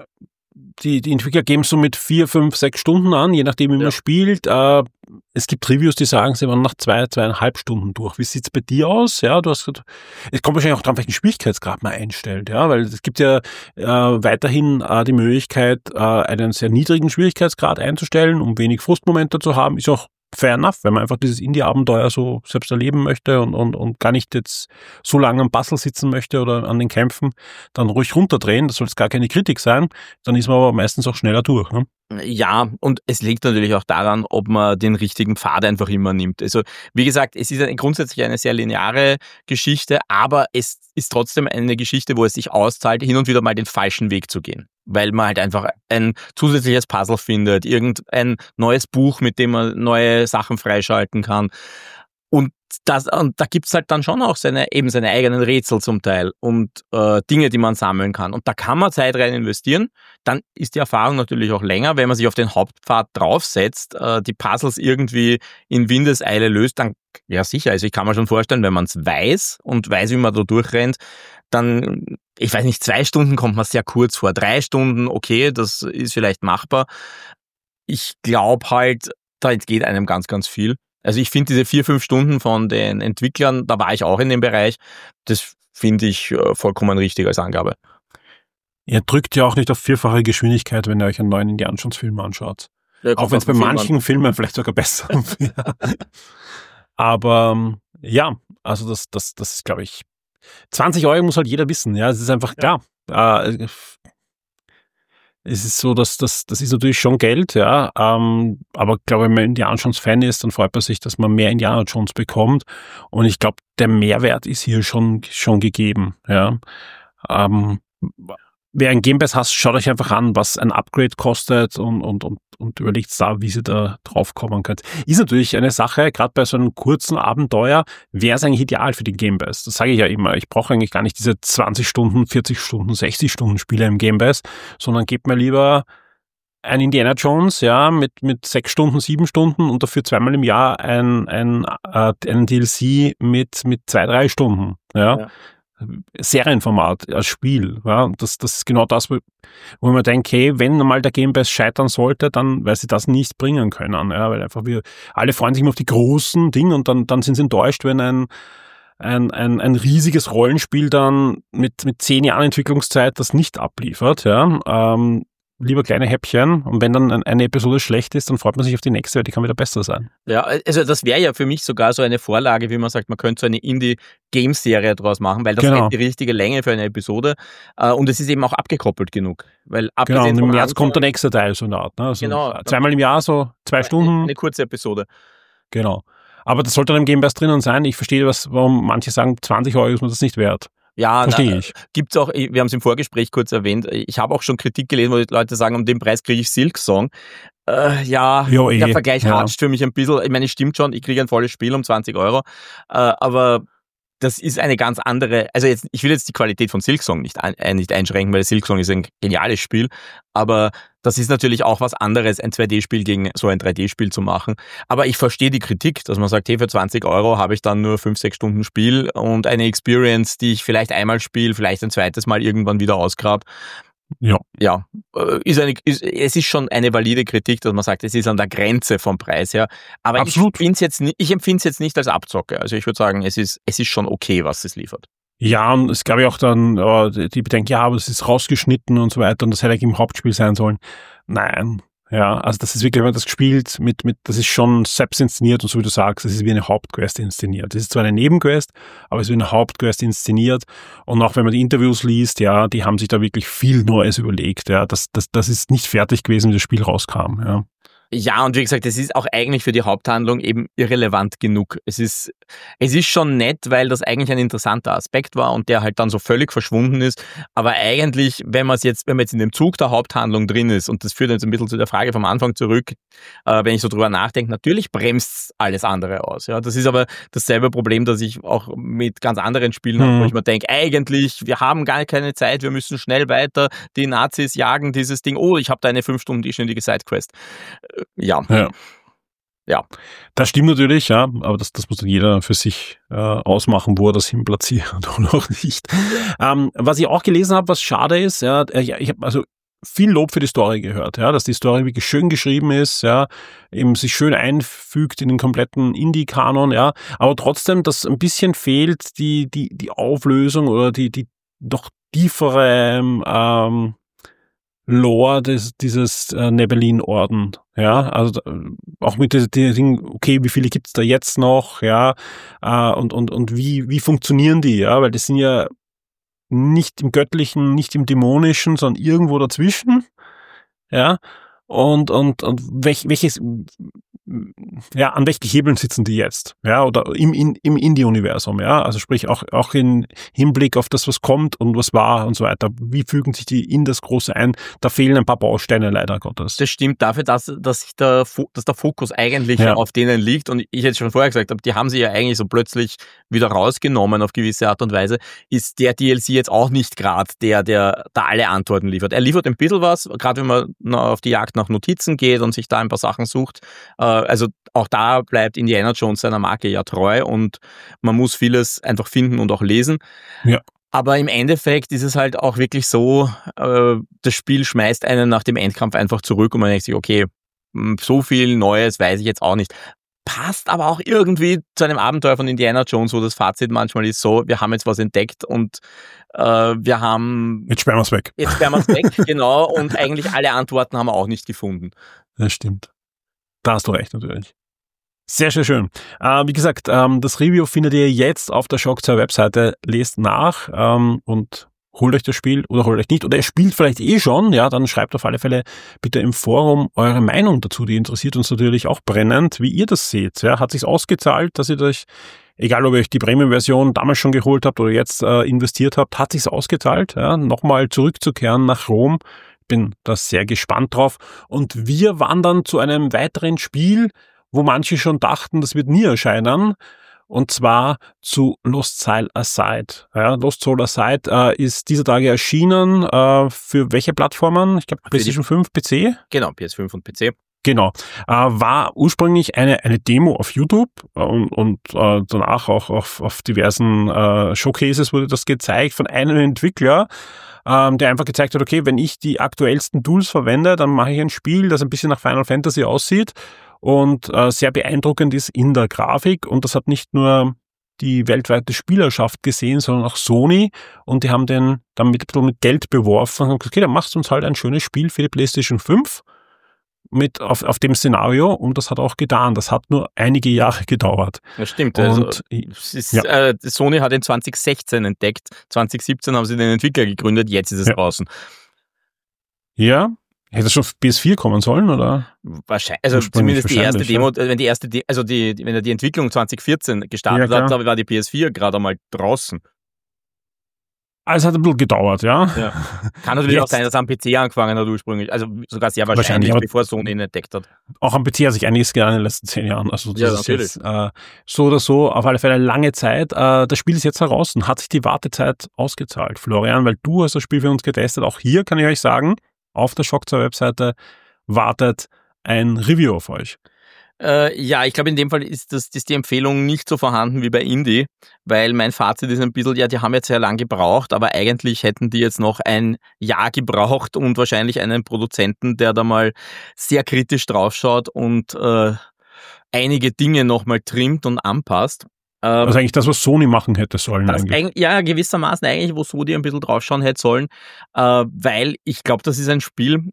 die Entwickler geben so mit 4, 5, 6 Stunden an, je nachdem, wie man spielt. Es gibt Reviews, die sagen, sie waren nach 2,5 Stunden durch. Wie sieht's bei dir aus? Ja, es kommt wahrscheinlich auch dran, welchen Schwierigkeitsgrad man einstellt. Ja, weil es gibt ja weiterhin die Möglichkeit, einen sehr niedrigen Schwierigkeitsgrad einzustellen, um wenig Frustmomente zu haben. Ist auch fair enough, wenn man einfach dieses Indie-Abenteuer so selbst erleben möchte und gar nicht jetzt so lange am Puzzle sitzen möchte oder an den Kämpfen, dann ruhig runterdrehen, das soll jetzt gar keine Kritik sein, dann ist man aber meistens auch schneller durch. Ne? Ja, und es liegt natürlich auch daran, ob man den richtigen Pfad einfach immer nimmt. Also wie gesagt, es ist grundsätzlich eine sehr lineare Geschichte, aber es ist trotzdem eine Geschichte, wo es sich auszahlt, hin und wieder mal den falschen Weg zu gehen. Weil man halt einfach ein zusätzliches Puzzle findet, irgendein neues Buch, mit dem man neue Sachen freischalten kann. Und da gibt's halt dann schon auch seine eigenen Rätsel zum Teil und Dinge, die man sammeln kann. Und da kann man Zeit rein investieren. Dann ist die Erfahrung natürlich auch länger. Wenn man sich auf den Hauptpfad draufsetzt, die Puzzles irgendwie in Windeseile löst, dann ja sicher. Also ich kann mir schon vorstellen, wenn man es weiß und weiß, wie man da durchrennt, dann, ich weiß nicht, 2 Stunden kommt man sehr kurz vor. 3 Stunden, okay, das ist vielleicht machbar. Ich glaube halt, da entgeht einem ganz, ganz viel. Also ich finde diese 4, 5 Stunden von den Entwicklern, da war ich auch in dem Bereich, das finde ich vollkommen richtig als Angabe. Ihr drückt ja auch nicht auf 4-fache Geschwindigkeit, wenn ihr euch einen neuen Indiana Jones Film anschaut. Ja, auch wenn es bei manchen Filmen vielleicht sogar besser wäre. Aber ja, also das ist, glaube ich, 20 € muss halt jeder wissen. Ja, es ist einfach klar. Es ist so, dass das ist natürlich schon Geld, ja, aber ich glaube, wenn man Indiana Jones Fan ist, dann freut man sich, dass man mehr Indiana Jones bekommt, und ich glaube, der Mehrwert ist hier schon gegeben, ja. wer ein Game Pass hast, schaut euch einfach an, was ein Upgrade kostet und überlegt da, wie sie da drauf kommen könnt. Ist natürlich eine Sache, gerade bei so einem kurzen Abenteuer, wäre es eigentlich ideal für den Game Pass. Das sage ich ja immer. Ich brauche eigentlich gar nicht diese 20 Stunden, 40 Stunden, 60 Stunden Spiele im Game Pass, sondern gebt mir lieber ein Indiana Jones, ja, mit 6 Stunden, 7 Stunden und dafür zweimal im Jahr einen DLC mit 2-3 Stunden, ja. Serienformat als Spiel. Ja, das ist genau das, wo man denkt, hey, wenn mal der Game Pass scheitern sollte, dann, weil sie das nicht bringen können. Ja, weil einfach alle freuen sich immer auf die großen Dinge und dann sind sie enttäuscht, wenn ein riesiges Rollenspiel dann mit 10 Jahren Entwicklungszeit das nicht abliefert. Ja, lieber kleine Häppchen und wenn dann eine Episode schlecht ist, dann freut man sich auf die nächste, weil die kann wieder besser sein. Ja, also das wäre ja für mich sogar so eine Vorlage, wie man sagt, man könnte so eine Indie-Game-Serie draus machen, weil das hätte die richtige Länge für eine Episode und es ist eben auch abgekoppelt genug. Weil genau, und im März kommt der nächste Teil so eine Art. Ne? Also genau. Zweimal im Jahr so 2 Stunden. Eine kurze Episode. Genau. Aber das sollte dann im Game Pass drinnen sein. Ich verstehe, warum manche sagen, 20 € ist mir das nicht wert. Ja, gibt's auch, wir haben es im Vorgespräch kurz erwähnt, ich habe auch schon Kritik gelesen, wo die Leute sagen, um den Preis kriege ich Silksong. Der Vergleich hatscht für mich ein bisschen. Ich meine, es stimmt schon, ich kriege ein volles Spiel um 20 €, aber das ist eine ganz andere, also jetzt, ich will jetzt die Qualität von Silksong nicht einschränken, weil Silksong ist ein geniales Spiel, aber das ist natürlich auch was anderes, ein 2D-Spiel gegen so ein 3D-Spiel zu machen. Aber ich verstehe die Kritik, dass man sagt, hey, für 20 € habe ich dann nur 5-6 Stunden Spiel und eine Experience, die ich vielleicht einmal spiele, vielleicht ein zweites Mal irgendwann wieder ausgrab. Ja, es ist schon eine valide Kritik, dass man sagt, es ist an der Grenze vom Preis her. Aber absolut. Ich empfinde es jetzt nicht als Abzocke. Also ich würde sagen, es ist schon okay, was es liefert. Ja, und es gab ja auch dann die Bedenken, ja, aber das ist rausgeschnitten und so weiter und das hätte eigentlich im Hauptspiel sein sollen. Nein. Ja, also das ist wirklich, wenn man das gespielt das ist schon selbst inszeniert und so wie du sagst, das ist wie eine Hauptquest inszeniert. Das ist zwar eine Nebenquest, aber es ist wie eine Hauptquest inszeniert und auch wenn man die Interviews liest, ja, die haben sich da wirklich viel Neues überlegt, ja, das ist nicht fertig gewesen, wie das Spiel rauskam, ja. Ja, und wie gesagt, es ist auch eigentlich für die Haupthandlung eben irrelevant genug. Es ist schon nett, weil das eigentlich ein interessanter Aspekt war und der halt dann so völlig verschwunden ist. Aber eigentlich, wenn man jetzt in dem Zug der Haupthandlung drin ist, und das führt jetzt ein bisschen zu der Frage vom Anfang zurück, wenn ich so drüber nachdenke, natürlich bremst alles andere aus. Ja, das ist aber dasselbe Problem, das ich auch mit ganz anderen Spielen habe, wo ich mir denke, eigentlich, wir haben gar keine Zeit, wir müssen schnell weiter, die Nazis jagen dieses Ding, ich habe da eine 5 Stunden ständige Sidequest. Ja. Das stimmt natürlich, ja, aber das muss dann jeder für sich ausmachen, wo er das hinplatziert oder auch nicht. Was ich auch gelesen habe, was schade ist, ja, ich habe also viel Lob für die Story gehört, ja, dass die Story wirklich schön geschrieben ist, ja, eben sich schön einfügt in den kompletten Indie-Kanon, ja, aber trotzdem, dass ein bisschen fehlt die Auflösung oder die doch tiefere Lore dieses Nebelin-Orden, ja, also auch mit den Dingen, okay, wie viele gibt's da jetzt noch, ja, und wie funktionieren die, ja, weil das sind ja nicht im Göttlichen, nicht im Dämonischen, sondern irgendwo dazwischen, ja, und welches, ja, an welchen Hebeln sitzen die jetzt, ja, oder im Indie-Universum, ja, also sprich auch in Hinblick auf das, was kommt und was war und so weiter, wie fügen sich die in das Große ein, da fehlen ein paar Bausteine leider Gottes. Das stimmt dafür, dass der Fokus eigentlich auf denen liegt und ich jetzt schon vorher gesagt habe, die haben sie ja eigentlich so plötzlich wieder rausgenommen auf gewisse Art und Weise, ist der DLC jetzt auch nicht gerade der da alle Antworten liefert. Er liefert ein bisschen was, gerade wenn man auf die Jagd nach Notizen geht und sich da ein paar Sachen sucht, also auch da bleibt Indiana Jones seiner Marke ja treu und man muss vieles einfach finden und auch lesen. Ja. Aber im Endeffekt ist es halt auch wirklich so, das Spiel schmeißt einen nach dem Endkampf einfach zurück und man denkt sich, okay, so viel Neues weiß ich jetzt auch nicht. Passt aber auch irgendwie zu einem Abenteuer von Indiana Jones, wo das Fazit manchmal ist so, wir haben jetzt was entdeckt und wir haben... Jetzt sperren wir es weg. Jetzt sperren wir es weg, genau, und eigentlich alle Antworten haben wir auch nicht gefunden. Das stimmt. Da hast du recht, natürlich. Sehr, sehr schön. Wie gesagt, das Review findet ihr jetzt auf der Shock 2 Webseite. Lest nach und holt euch das Spiel oder holt euch nicht. Oder ihr spielt vielleicht schon, ja, dann schreibt auf alle Fälle bitte im Forum eure Meinung dazu. Die interessiert uns natürlich auch brennend, wie ihr das seht. Ja, hat sich's ausgezahlt, dass ihr euch egal ob ihr euch die Premium-Version damals schon geholt habt oder jetzt investiert habt, hat sich's ausgezahlt, ja, nochmal zurückzukehren nach Rom. Bin da sehr gespannt drauf. Und wir wandern zu einem weiteren Spiel, wo manche schon dachten, das wird nie erscheinen. Und zwar zu Lost Soul Aside. Ja, Lost Soul Aside ist dieser Tage erschienen. Für welche Plattformen? Ich glaube PlayStation 5, PC? Genau, PS5 und PC. Genau. War ursprünglich eine Demo auf YouTube und danach auch auf diversen Showcases wurde das gezeigt von einem Entwickler, der einfach gezeigt hat, okay, wenn ich die aktuellsten Tools verwende, dann mache ich ein Spiel, das ein bisschen nach Final Fantasy aussieht und sehr beeindruckend ist in der Grafik. Und das hat nicht nur die weltweite Spielerschaft gesehen, sondern auch Sony. Und die haben den dann mit Geld beworfen und haben gesagt, okay, dann machst du uns halt ein schönes Spiel für die PlayStation 5 mit auf dem Szenario. Und das hat auch getan. Das hat nur einige Jahre gedauert. Das stimmt. Und, Sony hat ihn 2016 entdeckt. 2017 haben sie den Entwickler gegründet. Jetzt ist es draußen. Ja. Hätte es schon auf PS4 kommen sollen, oder? Wahrscheinlich, also zumindest die erste Demo, wenn er die Entwicklung 2014 gestartet hat, da war die PS4 gerade einmal draußen. Also es hat ein bisschen gedauert, ja. Kann natürlich auch sein, dass er am PC angefangen hat ursprünglich, also sogar sehr wahrscheinlich bevor Sony ihn entdeckt hat. Auch am PC hat sich einiges getan in den letzten 10 Jahren. Also das ist natürlich. Jetzt, so oder so auf alle Fälle eine lange Zeit. Das Spiel ist jetzt heraus und hat sich die Wartezeit ausgezahlt. Florian, weil du hast das Spiel für uns getestet, auch hier kann ich euch sagen, auf der Shock 2 Webseite wartet ein Review auf euch. Ja, ich glaube, in dem Fall ist die Empfehlung nicht so vorhanden wie bei Indie, weil mein Fazit ist ein bisschen, ja, die haben jetzt sehr lang gebraucht, aber eigentlich hätten die jetzt noch ein Jahr gebraucht und wahrscheinlich einen Produzenten, der da mal sehr kritisch draufschaut und einige Dinge nochmal trimmt und anpasst. Also eigentlich das, was Sony machen hätte sollen eigentlich. Ja, gewissermaßen eigentlich, wo Sony ein bisschen draufschauen hätte sollen, weil ich glaube, das ist ein Spiel,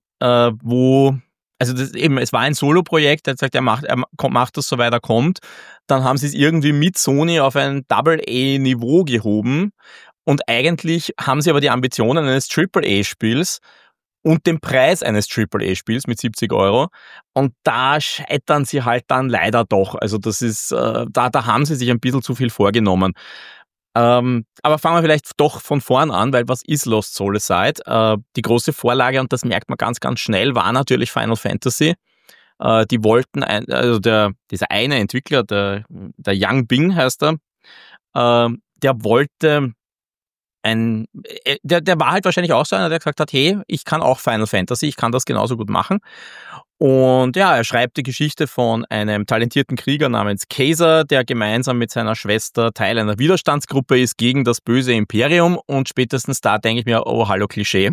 es war ein Solo-Projekt, er hat gesagt, er macht das, soweit er kommt. Dann haben sie es irgendwie mit Sony auf ein Double-A-Niveau gehoben und eigentlich haben sie aber die Ambitionen eines Triple-A-Spiels und den Preis eines AAA-Spiels mit 70 €. Und da scheitern sie halt dann leider doch. Also das ist, da haben sie sich ein bisschen zu viel vorgenommen. Aber fangen wir vielleicht doch von vorn an, weil was ist Lost Soul Aside? Die große Vorlage, und das merkt man ganz, ganz schnell, war natürlich Final Fantasy. Die wollten, dieser eine Entwickler, der Yang Bing heißt er, der wollte der war halt wahrscheinlich auch so einer, der gesagt hat, hey, ich kann auch Final Fantasy, ich kann das genauso gut machen. Und ja, er schreibt die Geschichte von einem talentierten Krieger namens Kaiser, der gemeinsam mit seiner Schwester Teil einer Widerstandsgruppe ist gegen das böse Imperium, und spätestens da denke ich mir, oh, hallo Klischee.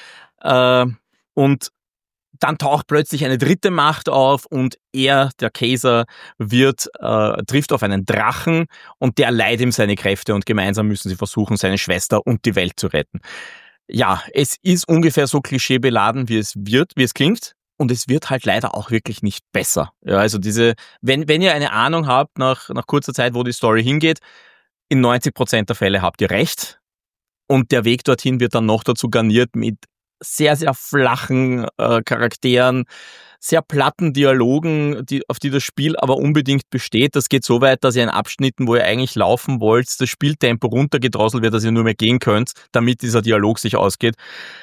Und dann taucht plötzlich eine dritte Macht auf und er, der Kaiser, trifft auf einen Drachen und der leiht ihm seine Kräfte und gemeinsam müssen sie versuchen, seine Schwester und die Welt zu retten. Ja, es ist ungefähr so klischeebeladen, wie es klingt, und es wird halt leider auch wirklich nicht besser. Ja, also wenn ihr eine Ahnung habt nach kurzer Zeit, wo die Story hingeht, in 90% der Fälle habt ihr recht, und der Weg dorthin wird dann noch dazu garniert mit sehr, sehr flachen Charakteren, sehr platten Dialogen, auf die das Spiel aber unbedingt besteht. Das geht so weit, dass ihr in Abschnitten, wo ihr eigentlich laufen wollt, das Spieltempo runtergedrosselt wird, dass ihr nur mehr gehen könnt, damit dieser Dialog sich ausgeht.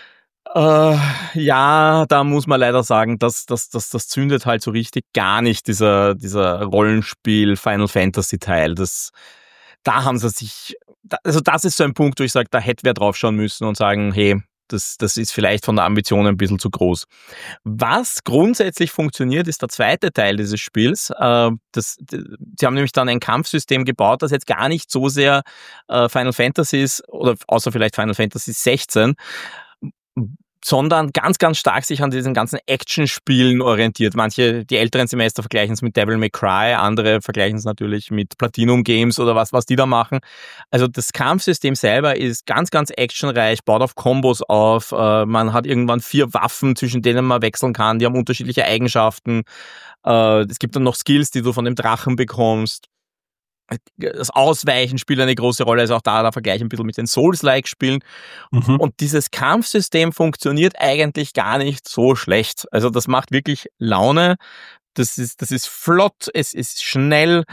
Ja, da muss man leider sagen, das zündet halt so richtig gar nicht, dieser Rollenspiel Final Fantasy Teil. Da haben sie sich, also das ist so ein Punkt, wo ich sage, da hätte wer draufschauen müssen und sagen, hey, das ist vielleicht von der Ambition ein bisschen zu groß. Was grundsätzlich funktioniert, ist der zweite Teil dieses Spiels. Sie haben nämlich dann ein Kampfsystem gebaut, das jetzt gar nicht so sehr Final Fantasy ist, oder außer vielleicht Final Fantasy 16, sondern ganz, ganz stark sich an diesen ganzen Action-Spielen orientiert. Manche, die älteren Semester, vergleichen es mit Devil May Cry, andere vergleichen es natürlich mit Platinum Games oder was die da machen. Also das Kampfsystem selber ist ganz, ganz actionreich, baut auf Kombos auf, man hat irgendwann 4 Waffen, zwischen denen man wechseln kann, die haben unterschiedliche Eigenschaften. Es gibt dann noch Skills, die du von dem Drachen bekommst. Das Ausweichen spielt eine große Rolle, also auch da Vergleich ein bisschen mit den Souls-like-Spielen. Mhm. Und dieses Kampfsystem funktioniert eigentlich gar nicht so schlecht. Also das macht wirklich Laune, das ist flott, es ist schnell,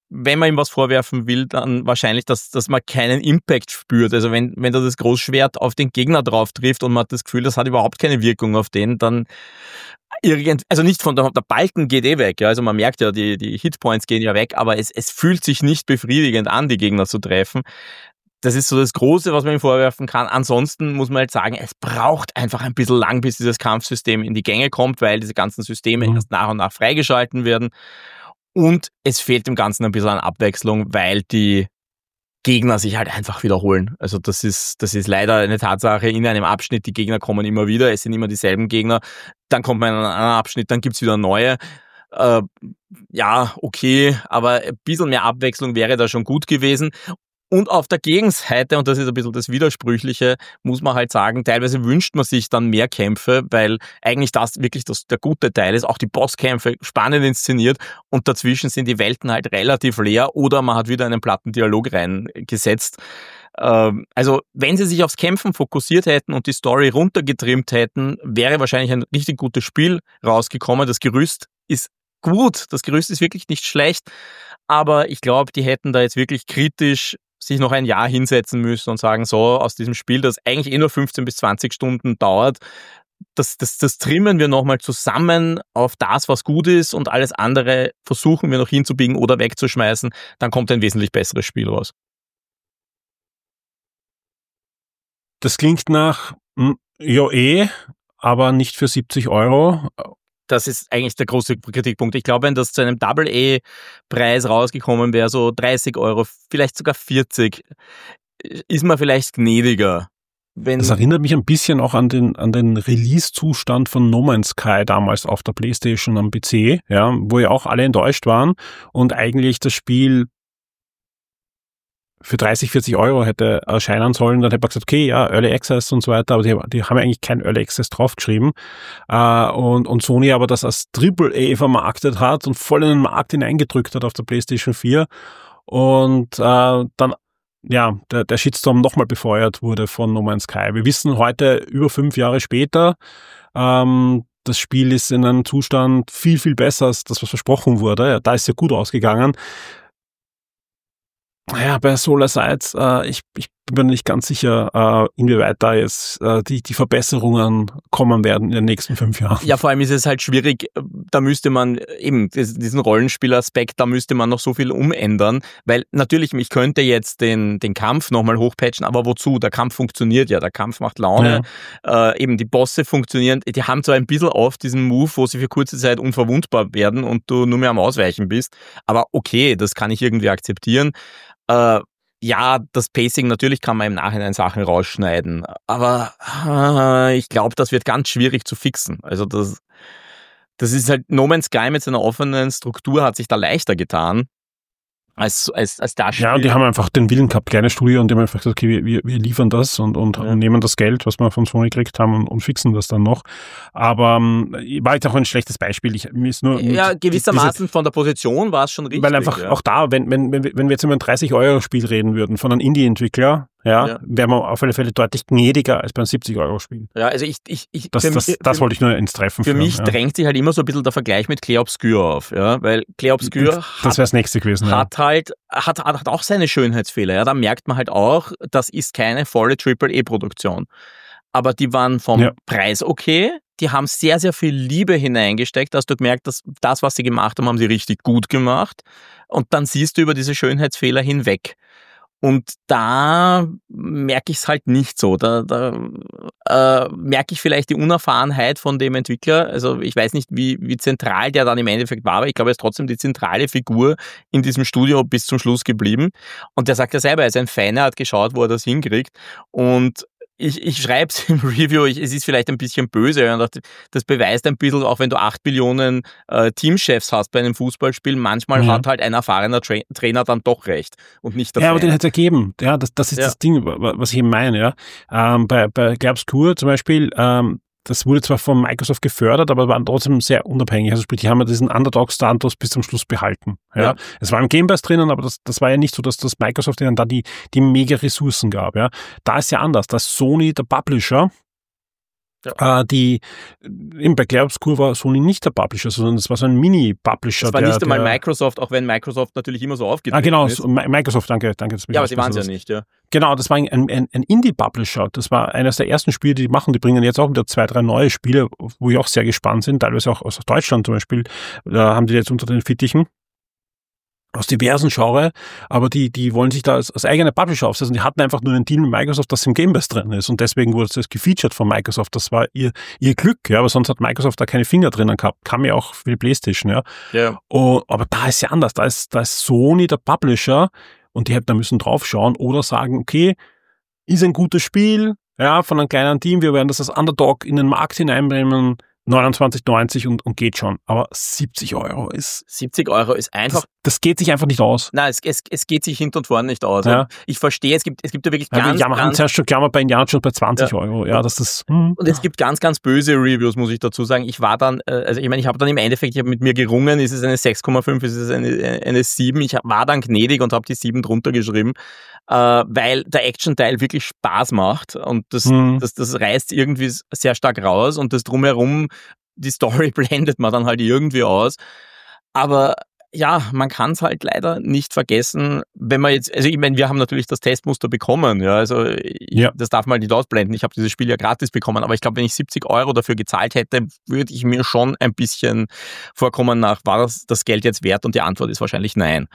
wenn man ihm was vorwerfen will, dann wahrscheinlich, dass man keinen Impact spürt. Also wenn da das Großschwert auf den Gegner drauf trifft und man hat das Gefühl, das hat überhaupt keine Wirkung auf den, dann also nicht von der Balken geht weg, ja, also man merkt ja, die Hitpoints gehen ja weg, aber es fühlt sich nicht befriedigend an, die Gegner zu treffen. Das ist so das Große, was man ihm vorwerfen kann. Ansonsten muss man halt sagen, es braucht einfach ein bisschen lang, bis dieses Kampfsystem in die Gänge kommt, weil diese ganzen Systeme erst nach und nach freigeschalten werden. Und es fehlt dem Ganzen ein bisschen an Abwechslung, weil die Gegner sich halt einfach wiederholen. Also das ist leider eine Tatsache in einem Abschnitt. Die Gegner kommen immer wieder, es sind immer dieselben Gegner. Dann kommt man in einen anderen Abschnitt, dann gibt's wieder neue. Ja, okay, aber ein bisschen mehr Abwechslung wäre da schon gut gewesen. Und auf der Gegenseite, und das ist ein bisschen das Widersprüchliche, muss man halt sagen, teilweise wünscht man sich dann mehr Kämpfe, weil eigentlich das wirklich der gute Teil ist. Auch die Bosskämpfe spannend inszeniert und dazwischen sind die Welten halt relativ leer oder man hat wieder einen platten Dialog reingesetzt. Also wenn sie sich aufs Kämpfen fokussiert hätten und die Story runtergetrimmt hätten, wäre wahrscheinlich ein richtig gutes Spiel rausgekommen. Das Gerüst ist gut, das Gerüst ist wirklich nicht schlecht, aber ich glaube, die hätten da jetzt wirklich kritisch sich noch ein Jahr hinsetzen müssen und sagen, so, aus diesem Spiel, das eigentlich nur 15 bis 20 Stunden dauert, das trimmen wir nochmal zusammen auf das, was gut ist und alles andere versuchen wir noch hinzubiegen oder wegzuschmeißen, dann kommt ein wesentlich besseres Spiel raus. Das klingt nach, aber nicht für 70 Euro. Das ist eigentlich der große Kritikpunkt. Ich glaube, wenn das zu einem Double-A-Preis rausgekommen wäre, so 30 Euro, vielleicht sogar 40, ist man vielleicht gnädiger. Das erinnert mich ein bisschen auch an den Release-Zustand von No Man's Sky damals auf der PlayStation am PC, ja, wo ja auch alle enttäuscht waren und eigentlich das Spiel für 30, 40 Euro hätte erscheinen sollen, dann hätte man gesagt, okay, ja, Early Access und so weiter, aber die haben eigentlich kein Early Access draufgeschrieben. Und Sony aber das als AAA vermarktet hat und voll in den Markt hineingedrückt hat auf der PlayStation 4 und dann, ja, der Shitstorm nochmal befeuert wurde von No Man's Sky. Wir wissen heute, über 5 Jahre später, das Spiel ist in einem Zustand viel, viel besser als das, was versprochen wurde. Ja, da ist ja gut ausgegangen. Ja, bei Solar Sides, ich bin nicht ganz sicher, inwieweit da jetzt die Verbesserungen kommen werden in den nächsten 5 Jahren. Ja, vor allem ist es halt schwierig, da müsste man eben diesen Rollenspielaspekt, da müsste man noch so viel umändern, weil natürlich, ich könnte jetzt den Kampf nochmal hochpatchen, aber wozu? Der Kampf funktioniert ja, der Kampf macht Laune, eben die Bosse funktionieren, die haben zwar ein bisschen oft diesen Move, wo sie für kurze Zeit unverwundbar werden und du nur mehr am Ausweichen bist, aber okay, das kann ich irgendwie akzeptieren. Ja, das Pacing, natürlich kann man im Nachhinein Sachen rausschneiden, aber ich glaube, das wird ganz schwierig zu fixen. Also das ist halt, No Man's Sky mit seiner offenen Struktur hat sich da leichter getan als das Spiel. Ja, und die haben einfach den Willen gehabt, kleine Studio, und die haben einfach gesagt, okay, wir liefern das und nehmen das Geld, was wir von Sony gekriegt haben und fixen das dann noch. Aber war jetzt auch ein schlechtes Beispiel. Mir ist nur gewissermaßen von der Position war es schon richtig. Weil einfach auch da, wenn wir jetzt über ein 30-Euro-Spiel reden würden von einem Indie-Entwickler, wären wir auf alle Fälle deutlich gnädiger als beim 70-Euro-Spiel. Ja, also das wollte ich nur ins Treffen führen. Für mich drängt sich halt immer so ein bisschen der Vergleich mit Clair Obscur auf, ja, weil Clair Obscur das wäre das nächste gewesen. Hat auch seine Schönheitsfehler. Ja, da merkt man halt auch, das ist keine volle AAA-Produktion. Aber die waren vom Preis okay. Die haben sehr, sehr viel Liebe hineingesteckt. Hast du gemerkt, dass das, was sie gemacht haben, haben sie richtig gut gemacht. Und dann siehst du über diese Schönheitsfehler hinweg. Und da merke ich es halt nicht so. Da merke ich vielleicht die Unerfahrenheit von dem Entwickler. Also ich weiß nicht, wie zentral der dann im Endeffekt war, aber ich glaube, er ist trotzdem die zentrale Figur in diesem Studio bis zum Schluss geblieben. Und der sagt ja selber, er ist ein Fan, er hat geschaut, wo er das hinkriegt. Und ich schreibe es im Review, es ist vielleicht ein bisschen böse, und das beweist ein bisschen, auch wenn du 8 Billionen Teamchefs hast bei einem Fußballspiel, manchmal hat halt ein erfahrener Trainer dann doch recht und nicht der Fan. Ja, aber den hätte es ergeben. Ja, das ist das Ding, was ich eben meine. Ja. Bei Clair Obscur zum Beispiel, das wurde zwar von Microsoft gefördert, aber waren trotzdem sehr unabhängig. Also sprich, die haben ja diesen Underdog-Status bis zum Schluss behalten. Ja. Es war im Game Pass drinnen, aber das war ja nicht so, dass das Microsoft ihnen da die mega Ressourcen gab. Ja. Da ist ja anders. Da ist Sony der Publisher. Eben bei Clair Obscur war Sony nicht der Publisher, sondern das war so ein Mini-Publisher. Das war nicht einmal Microsoft, auch wenn Microsoft natürlich immer so aufgetreten genau, ist. Microsoft, danke. Ja, aber sie waren es ja nicht, ja. Genau, das war ein Indie-Publisher. Das war eines der ersten Spiele, die machen. Die bringen jetzt auch wieder 2, 3 neue Spiele, wo ich auch sehr gespannt bin. Teilweise auch aus Deutschland zum Beispiel. Da haben die jetzt unter den Fittichen. Aus diversen Genre, aber die wollen sich da als eigene Publisher aufsetzen. Die hatten einfach nur einen Deal mit Microsoft, dass im Game Pass drin ist und deswegen wurde es gefeatured von Microsoft. Das war ihr Glück, ja, aber sonst hat Microsoft da keine Finger drinnen gehabt. Kam ja auch für die PlayStation, ja. Ja. Aber da ist ja anders. Da ist Sony der Publisher und die hätten da müssen drauf schauen oder sagen, okay, ist ein gutes Spiel, ja, von einem kleinen Team, wir werden das als Underdog in den Markt hineinbringen, 29,90 und geht schon. Aber 70 Euro ist... 70 Euro ist einfach... Das geht sich einfach nicht aus. Nein, es geht sich hinten und vorne nicht aus. Ja. Ich verstehe, es gibt ja wirklich ganz... Ja, wir haben zuerst schon geklammert bei Indiana Jones bei 20 Euro. Ja, das ist... Und es gibt ganz, ganz böse Reviews, muss ich dazu sagen. Ich war dann, ich habe dann im Endeffekt, ich habe mit mir gerungen, ist es eine 6,5, ist es eine 7. Ich war dann gnädig und habe die 7 drunter geschrieben, weil der Action-Teil wirklich Spaß macht und das reißt irgendwie sehr stark raus und das Drumherum, die Story blendet man dann halt irgendwie aus. Aber ja, man kann es halt leider nicht vergessen, wenn man jetzt, also ich meine, wir haben natürlich das Testmuster bekommen, ja, also das darf man nicht ausblenden, ich habe dieses Spiel ja gratis bekommen, aber ich glaube, wenn ich 70 Euro dafür gezahlt hätte, würde ich mir schon ein bisschen vorkommen nach, war das Geld jetzt wert? Und die Antwort ist wahrscheinlich nein.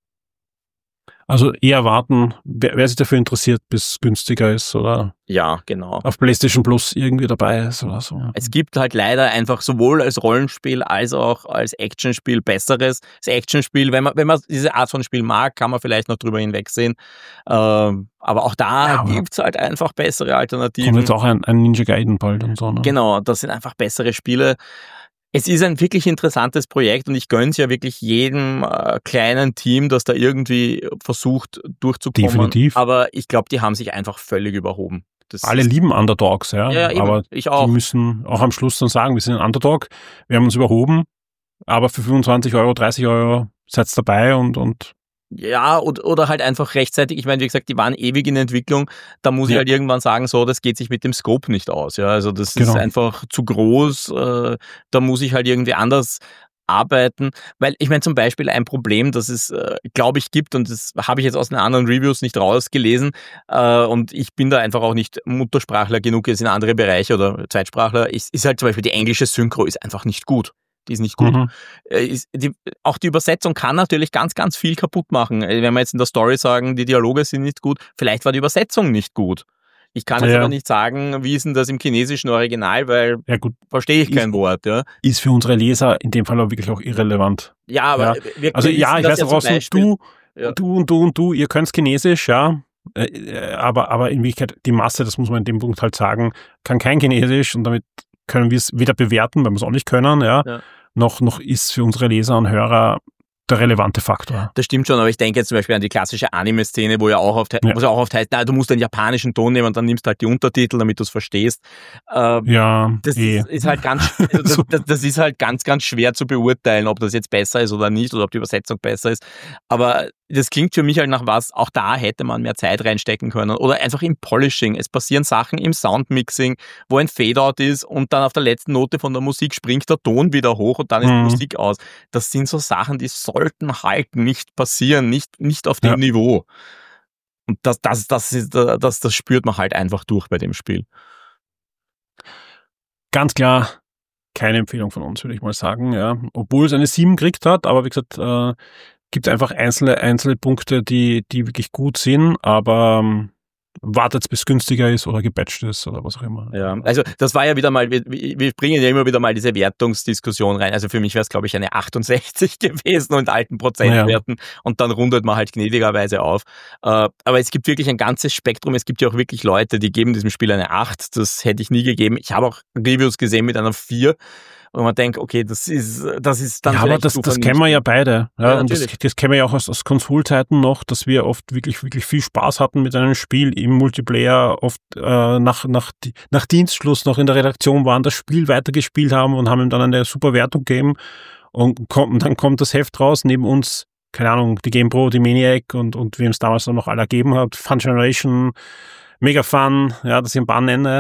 Also eher warten, wer sich dafür interessiert, bis günstiger ist oder ja, genau. Auf PlayStation Plus irgendwie dabei ist oder so. Es gibt halt leider einfach sowohl als Rollenspiel als auch als Actionspiel Besseres. Das Actionspiel, wenn man diese Art von Spiel mag, kann man vielleicht noch drüber hinwegsehen. Aber auch da gibt's halt einfach bessere Alternativen. Kommt jetzt auch ein Ninja Gaiden bald und so. Ne? Genau, das sind einfach bessere Spiele. Es ist ein wirklich interessantes Projekt und ich gönn's ja wirklich jedem kleinen Team, das da irgendwie versucht durchzukommen. Definitiv. Aber ich glaube, die haben sich einfach völlig überhoben. Alle lieben Underdogs, ja. Eben, aber ich auch. Die müssen auch am Schluss dann sagen, wir sind ein Underdog, wir haben uns überhoben, aber für 25 Euro, 30 Euro seid dabei und ja, oder halt einfach rechtzeitig, ich meine, wie gesagt, die waren ewig in Entwicklung, da muss ich halt irgendwann sagen, so, das geht sich mit dem Scope nicht aus, ja, also das ist einfach zu groß, da muss ich halt irgendwie anders arbeiten, weil ich meine zum Beispiel ein Problem, das es, glaube ich, gibt und das habe ich jetzt aus den anderen Reviews nicht rausgelesen und ich bin da einfach auch nicht Muttersprachler genug jetzt in andere Bereiche oder Zweitsprachler, ist halt zum Beispiel die englische Synchro ist einfach nicht gut. Die ist nicht gut. Auch die Übersetzung kann natürlich ganz, ganz viel kaputt machen. Wenn wir jetzt in der Story sagen, die Dialoge sind nicht gut, vielleicht war die Übersetzung nicht gut. Ich kann jetzt aber nicht sagen, wie ist denn das im chinesischen Original, weil verstehe ich kein Wort. Ja. Ist für unsere Leser in dem Fall auch wirklich auch irrelevant. Ja, aber also ich weiß auch, du und du, ihr könnt Chinesisch, ja. Aber in Wirklichkeit, die Masse, das muss man in dem Punkt halt sagen, kann kein Chinesisch und damit können wir es weder bewerten, weil wir es auch nicht können, noch ist für unsere Leser und Hörer der relevante Faktor. Das stimmt schon, aber ich denke jetzt zum Beispiel an die klassische Anime-Szene, wo ja auch oft heißt, na, du musst einen japanischen Ton nehmen und dann nimmst du halt die Untertitel, damit du es verstehst. Das ist halt das ist halt ganz, ganz schwer zu beurteilen, ob das jetzt besser ist oder nicht oder ob die Übersetzung besser ist. Aber das klingt für mich halt nach was, auch da hätte man mehr Zeit reinstecken können. Oder einfach im Polishing. Es passieren Sachen im Soundmixing, wo ein Fadeout ist und dann auf der letzten Note von der Musik springt der Ton wieder hoch und dann ist die Musik aus. Das sind so Sachen, die sollten halt nicht passieren, nicht auf dem Niveau. Und das spürt man halt einfach durch bei dem Spiel. Ganz klar keine Empfehlung von uns, würde ich mal sagen. Ja. Obwohl es eine 7 gekriegt hat, aber wie gesagt, gibt es einfach einzelne Punkte, die wirklich gut sind, aber wartet bis günstiger ist oder gepatcht ist oder was auch immer. Ja, also das war ja wieder mal, wir bringen ja immer wieder mal diese Wertungsdiskussion rein. Also für mich wäre es, glaube ich, eine 68 gewesen und alten Prozentwerten und dann rundet man halt gnädigerweise auf. Aber es gibt wirklich ein ganzes Spektrum. Es gibt ja auch wirklich Leute, die geben diesem Spiel eine 8. Das hätte ich nie gegeben. Ich habe auch Reviews gesehen mit einer 4. Und man denkt, okay, das ist dann. Ja, aber das kennen wir ja beide. Ja, und das kennen wir ja auch aus Konsolzeiten noch, dass wir oft wirklich, wirklich viel Spaß hatten mit einem Spiel im Multiplayer, oft nach Dienstschluss noch in der Redaktion waren, das Spiel weitergespielt haben und haben ihm dann eine super Wertung gegeben. Und dann kommt das Heft raus, neben uns, keine Ahnung, die GamePro, die Maniac und wem es damals noch alle gegeben hat, Fun Generation, Mega Fun, ja, dass ich ein paar nenne.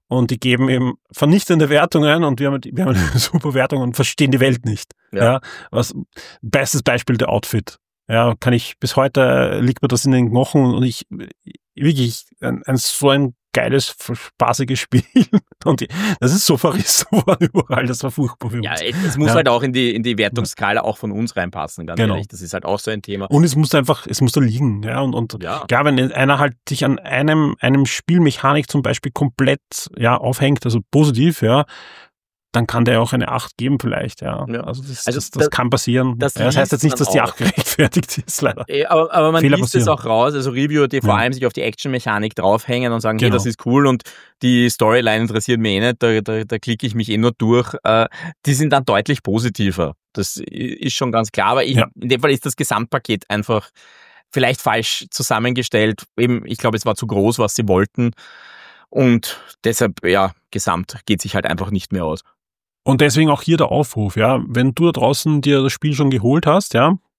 und die geben eben vernichtende Wertungen und wir haben eine super Wertung und verstehen die Welt nicht. Ja. Bestes Beispiel der Outfit. Ja, kann ich bis heute, liegt mir das in den Knochen und ich wirklich so ein geiles, spaßiges Spiel und das ist so verrissen worden überall, das war furchtbar für uns. Ja, es muss halt auch in die Wertungsskala auch von uns reinpassen, ganz ehrlich, das ist halt auch so ein Thema. Und es muss da liegen, ja, und klar, wenn einer halt sich an einem Spielmechanik zum Beispiel komplett, aufhängt, also positiv, dann kann der auch eine 8 geben vielleicht, Also das kann passieren. Das heißt jetzt nicht, dass die 8 gerechtfertigt ist, leider. Aber man liest es auch raus, also Reviewer, die vor allem sich auf die Action-Mechanik draufhängen und sagen, hey, das ist cool und die Storyline interessiert mich nicht, da klicke ich mich nur durch. Die sind dann deutlich positiver. Das ist schon ganz klar, aber in dem Fall ist das Gesamtpaket einfach vielleicht falsch zusammengestellt. Eben, ich glaube, es war zu groß, was sie wollten und deshalb, gesamt geht sich halt einfach nicht mehr aus. Und deswegen auch hier der Aufruf, wenn du da draußen dir das Spiel schon geholt hast,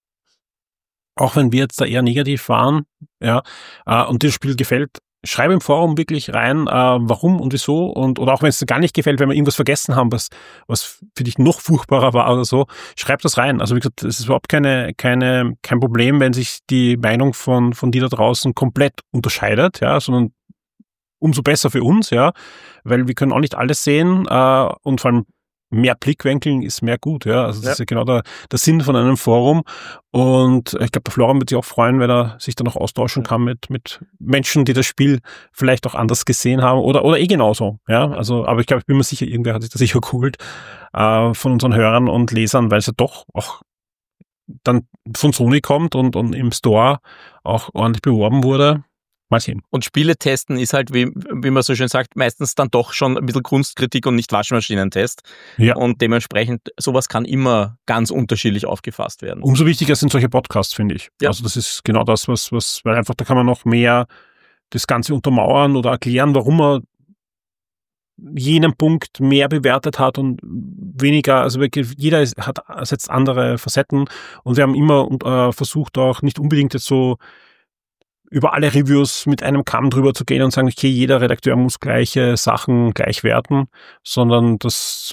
auch wenn wir jetzt da eher negativ waren, und dir das Spiel gefällt, schreib im Forum wirklich rein, warum und wieso oder auch wenn es dir gar nicht gefällt, wenn wir irgendwas vergessen haben, was für dich noch furchtbarer war oder so, schreib das rein. Also wie gesagt, es ist überhaupt kein Problem, wenn sich die Meinung von dir da draußen komplett unterscheidet, sondern umso besser für uns, weil wir können auch nicht alles sehen und vor allem mehr Blickwinkeln ist mehr gut, Also das ist ja genau der Sinn von einem Forum. Und ich glaube, der Florian wird sich auch freuen, wenn er sich dann noch austauschen kann mit Menschen, die das Spiel vielleicht auch anders gesehen haben oder genauso, Also, aber ich glaube, ich bin mir sicher, irgendwer hat sich das sicher geholt von unseren Hörern und Lesern, weil es ja doch auch dann von Sony kommt und im Store auch ordentlich beworben wurde. Mal sehen. Und Spiele testen ist halt, wie man so schön sagt, meistens dann doch schon ein bisschen Kunstkritik und nicht Waschmaschinentest. Ja. Und dementsprechend, sowas kann immer ganz unterschiedlich aufgefasst werden. Umso wichtiger sind solche Podcasts, finde ich. Ja. Also das ist genau das, weil einfach, da kann man noch mehr das Ganze untermauern oder erklären, warum man jenen Punkt mehr bewertet hat und weniger, also wirklich jeder setzt andere Facetten und wir haben immer versucht auch nicht unbedingt jetzt so über alle Reviews mit einem Kamm drüber zu gehen und sagen, okay, jeder Redakteur muss gleiche Sachen gleich werten, sondern das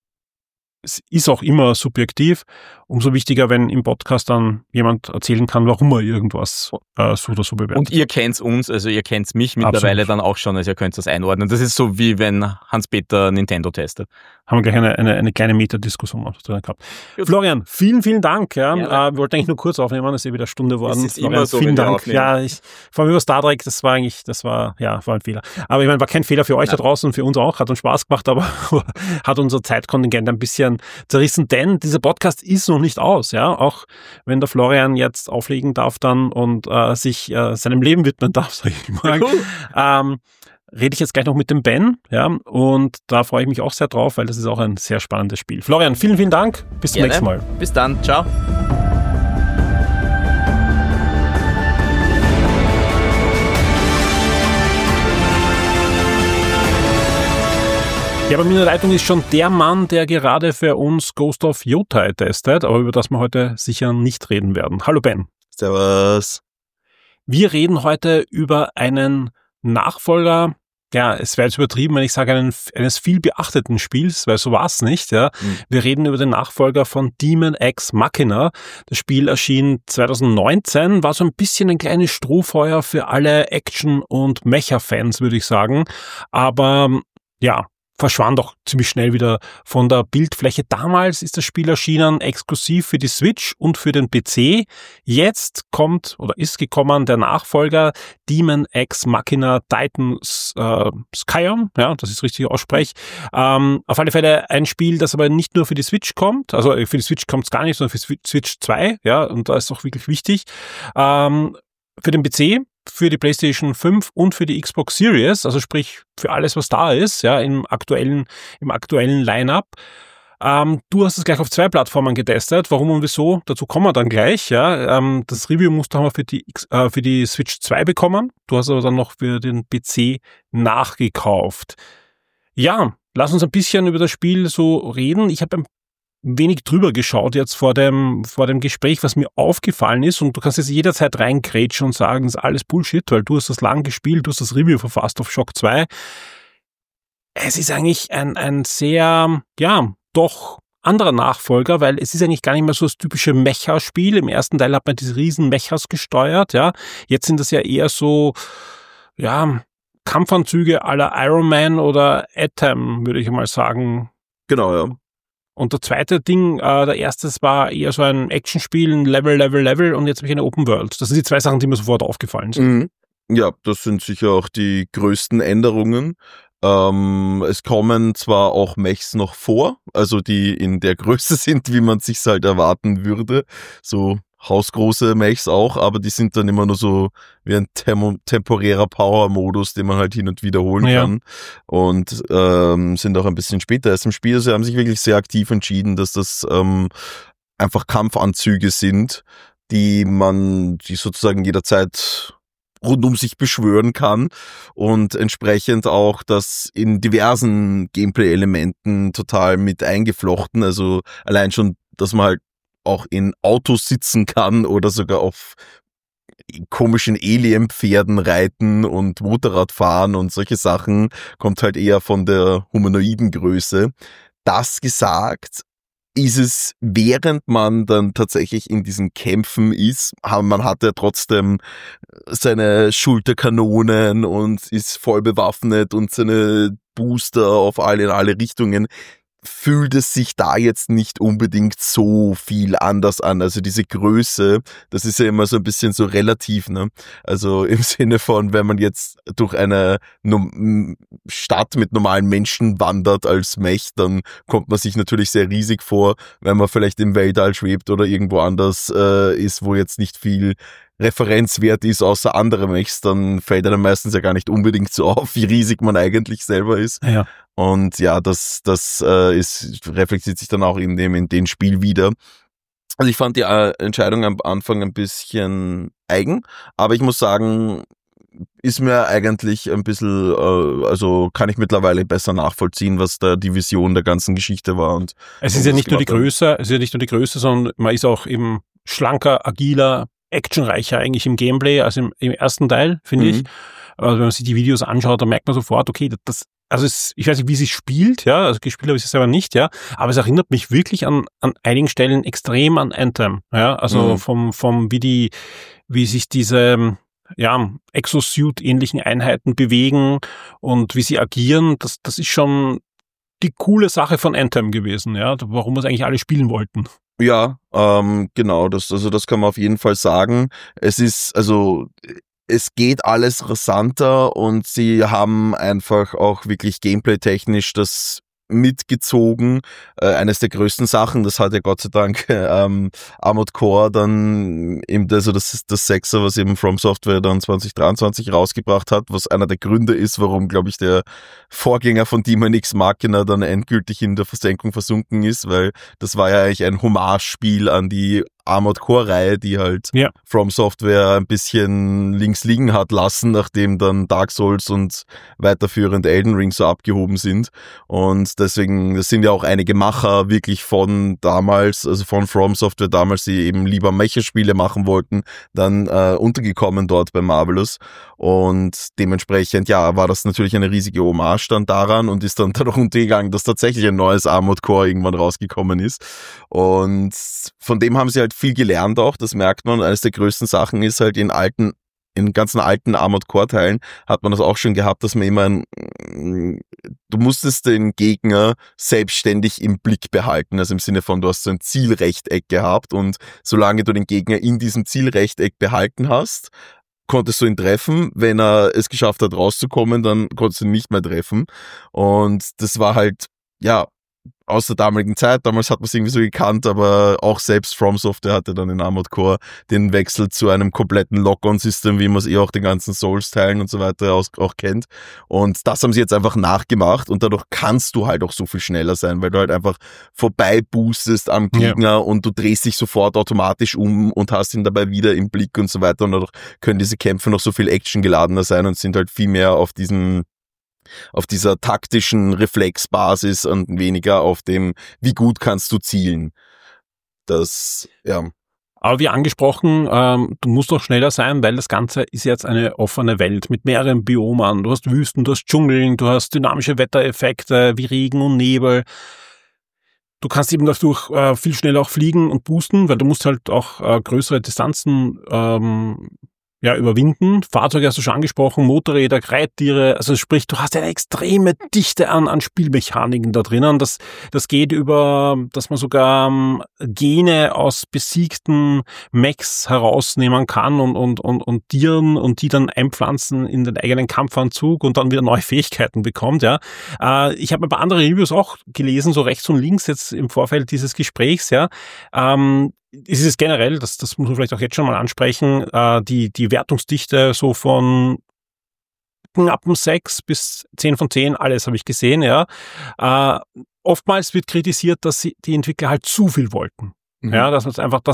ist auch immer subjektiv. Umso wichtiger, wenn im Podcast dann jemand erzählen kann, warum er irgendwas so oder so bewertet. Und ihr kennt uns, also ihr kennt mich mittlerweile dann auch schon, also ihr könnt das einordnen. Das ist so, wie wenn Hans-Peter Nintendo testet. Haben wir gleich eine kleine Metadiskussion drin gehabt. Gut. Florian, vielen, vielen Dank. Wir wollten eigentlich nur kurz aufnehmen, es ist wieder eine Stunde geworden. Es ist immer so, vielen Dank. Vor allem über Star Trek, das war ein Fehler. Aber ich meine, war kein Fehler für euch da draußen, für uns auch, hat uns Spaß gemacht, aber hat unser Zeitkontingent ein bisschen zerrissen, denn dieser Podcast ist noch nicht aus, auch wenn der Florian jetzt auflegen darf dann und sich seinem Leben widmen darf, sage ich mal. Cool. Rede ich jetzt gleich noch mit dem Ben, und da freue ich mich auch sehr drauf, weil das ist auch ein sehr spannendes Spiel. Florian, vielen, vielen Dank. Bis zum nächsten Mal. Bis dann. Ciao. Ja, bei mir in der Leitung ist schon der Mann, der gerade für uns Ghost of Yotei testet, aber über das wir heute sicher nicht reden werden. Hallo Ben. Servus. Wir reden heute über einen Nachfolger, es wäre jetzt übertrieben, wenn ich sage, eines viel beachteten Spiels, weil so war es nicht. Wir reden über den Nachfolger von Daemon X Machina. Das Spiel erschien 2019, war so ein bisschen ein kleines Strohfeuer für alle Action- und Mecha-Fans, würde ich sagen. Aber verschwand auch ziemlich schnell wieder von der Bildfläche. Damals ist das Spiel erschienen, exklusiv für die Switch und für den PC. Jetzt ist gekommen der Nachfolger Daemon X Machina Titan Scion, das ist richtig ausspreche. Auf alle Fälle ein Spiel, das aber nicht nur für die Switch kommt, also für die Switch kommt es gar nicht, sondern für Switch 2, und da ist auch wirklich wichtig. Für den PC, für die PlayStation 5 und für die Xbox Series, also sprich für alles, was da ist, im aktuellen Line-Up. Du hast es gleich auf 2 Plattformen getestet. Warum und wieso? Dazu kommen wir dann gleich. Das Review-Muster haben wir für die Switch 2 bekommen. Du hast aber dann noch für den PC nachgekauft. Ja, lass uns ein bisschen über das Spiel so reden. Ich habe ein wenig drüber geschaut jetzt vor dem Gespräch, was mir aufgefallen ist, und du kannst jetzt jederzeit reingrätschen und sagen, das ist alles Bullshit, weil du hast das lang gespielt, du hast das Review verfasst auf Shock 2. es ist eigentlich ein sehr, doch anderer Nachfolger, weil es ist eigentlich gar nicht mehr so das typische Mecha-Spiel. Im ersten Teil hat man diese riesen Mechas gesteuert, ja. Jetzt sind das ja eher so, Kampfanzüge à la Iron Man oder Atom, würde ich mal sagen. Genau, ja. Und der zweite Ding, der erste war eher so ein Actionspiel, ein Level und jetzt habe ich eine Open World. Das sind die zwei Sachen, die mir sofort aufgefallen sind. Mhm. Ja, das sind sicher auch die größten Änderungen. Es kommen zwar auch Mechs noch vor, also die in der Größe sind, wie man es sich halt erwarten würde. So hausgroße Mechs auch, aber die sind dann immer nur so wie ein temporärer Power-Modus, den man halt hin und wieder holen kann. Und sind auch ein bisschen später erst im Spiel. Also sie haben sich wirklich sehr aktiv entschieden, dass das einfach Kampfanzüge sind, die sozusagen jederzeit rund um sich beschwören kann und entsprechend auch das in diversen Gameplay-Elementen total mit eingeflochten. Also allein schon, dass man halt auch in Autos sitzen kann oder sogar auf komischen Alien-Pferden reiten und Motorrad fahren und solche Sachen, kommt halt eher von der humanoiden Größe. Das gesagt, ist es, während man dann tatsächlich in diesen Kämpfen ist, man hat ja trotzdem seine Schulterkanonen und ist voll bewaffnet und seine Booster in alle Richtungen, fühlt es sich da jetzt nicht unbedingt so viel anders an. Also diese Größe, das ist ja immer so ein bisschen so relativ, ne? Also im Sinne von, wenn man jetzt durch eine Stadt mit normalen Menschen wandert als Mech, dann kommt man sich natürlich sehr riesig vor. Wenn man vielleicht im Weltall schwebt oder irgendwo anders ist, wo jetzt nicht viel Referenzwert ist, außer andere Mechs, dann fällt einem meistens ja gar nicht unbedingt so auf, wie riesig man eigentlich selber ist. Ja. Und ja, das reflektiert sich dann auch in dem Spiel wieder. Also ich fand die Entscheidung am Anfang ein bisschen eigen, aber ich muss sagen, ist mir eigentlich ein bisschen, also kann ich mittlerweile besser nachvollziehen, was da die Vision der ganzen Geschichte war. Und es ist ja nicht nur die Größe, sondern man ist auch eben schlanker, agiler, actionreicher eigentlich im Gameplay als im ersten Teil, finde ich. Also wenn man sich die Videos anschaut, dann merkt man sofort, okay, ich weiß nicht, wie sie spielt, ja, also gespielt habe ich es selber nicht, ja, aber es erinnert mich wirklich an einigen Stellen extrem an Anthem, ja, also wie sich diese, Exosuit-ähnlichen Einheiten bewegen und wie sie agieren, das ist schon die coole Sache von Anthem gewesen, ja, warum wir es eigentlich alle spielen wollten. Ja, genau, das kann man auf jeden Fall sagen. Es geht alles rasanter und sie haben einfach auch wirklich gameplay-technisch das mitgezogen. Eines der größten Sachen, das hat ja Gott sei Dank Armored Core dann eben das 6er, was eben From Software dann 2023 rausgebracht hat, was einer der Gründe ist, warum, glaube ich, der Vorgänger von Demon X Machina dann endgültig in der Versenkung versunken ist, weil das war ja eigentlich ein Hommage-Spiel an die Armored Core-Reihe, die halt From Software ein bisschen links liegen hat lassen, nachdem dann Dark Souls und weiterführend Elden Ring so abgehoben sind. Und deswegen, das sind ja auch einige Macher wirklich von damals, also von From Software damals, die eben lieber Mecha-Spiele machen wollten, dann untergekommen dort bei Marvelous. Und dementsprechend, war das natürlich eine riesige Hommage dann daran und ist dann dadurch untergegangen, dass tatsächlich ein neues Armored Core irgendwann rausgekommen ist. Und von dem haben sie halt viel gelernt auch, das merkt man. Eines der größten Sachen ist halt in ganzen alten Armored Core Teilen hat man das auch schon gehabt, dass man immer du musstest den Gegner selbstständig im Blick behalten, also im Sinne von, du hast so ein Zielrechteck gehabt und solange du den Gegner in diesem Zielrechteck behalten hast, konntest du ihn treffen. Wenn er es geschafft hat rauszukommen, dann konntest du ihn nicht mehr treffen. Und das war halt, aus der damaligen Zeit, damals hat man es irgendwie so gekannt, aber auch selbst From Software hatte dann in Armored Core den Wechsel zu einem kompletten Lock-on-System, wie man es auch den ganzen Souls-Teilen und so weiter auch kennt. Und das haben sie jetzt einfach nachgemacht und dadurch kannst du halt auch so viel schneller sein, weil du halt einfach vorbei boostest am Gegner und du drehst dich sofort automatisch um und hast ihn dabei wieder im Blick und so weiter und dadurch können diese Kämpfe noch so viel actiongeladener sein und sind halt viel mehr auf dieser taktischen Reflexbasis und weniger auf dem, wie gut kannst du zielen. Das, Aber wie angesprochen, du musst doch schneller sein, weil das Ganze ist jetzt eine offene Welt mit mehreren Biomen. Du hast Wüsten, du hast Dschungeln, du hast dynamische Wettereffekte wie Regen und Nebel. Du kannst eben dadurch viel schneller auch fliegen und boosten, weil du musst halt auch größere Distanzen überwinden. Fahrzeuge hast du schon angesprochen, Motorräder, Reittiere, also sprich, du hast eine extreme Dichte an Spielmechaniken da drinnen. Das geht über, dass man sogar Gene aus besiegten Mechs herausnehmen kann und Tieren und die dann einpflanzen in den eigenen Kampfanzug und dann wieder neue Fähigkeiten bekommt, ja. Ich habe ein paar andere Reviews auch gelesen, so rechts und links jetzt im Vorfeld dieses Gesprächs, ja. Es ist generell, das muss man vielleicht auch jetzt schon mal ansprechen, die Wertungsdichte so von knappen 6 bis 10 von 10, alles habe ich gesehen, ja. Oftmals wird kritisiert, dass die Entwickler halt zu viel wollten. Mhm. Ja, dass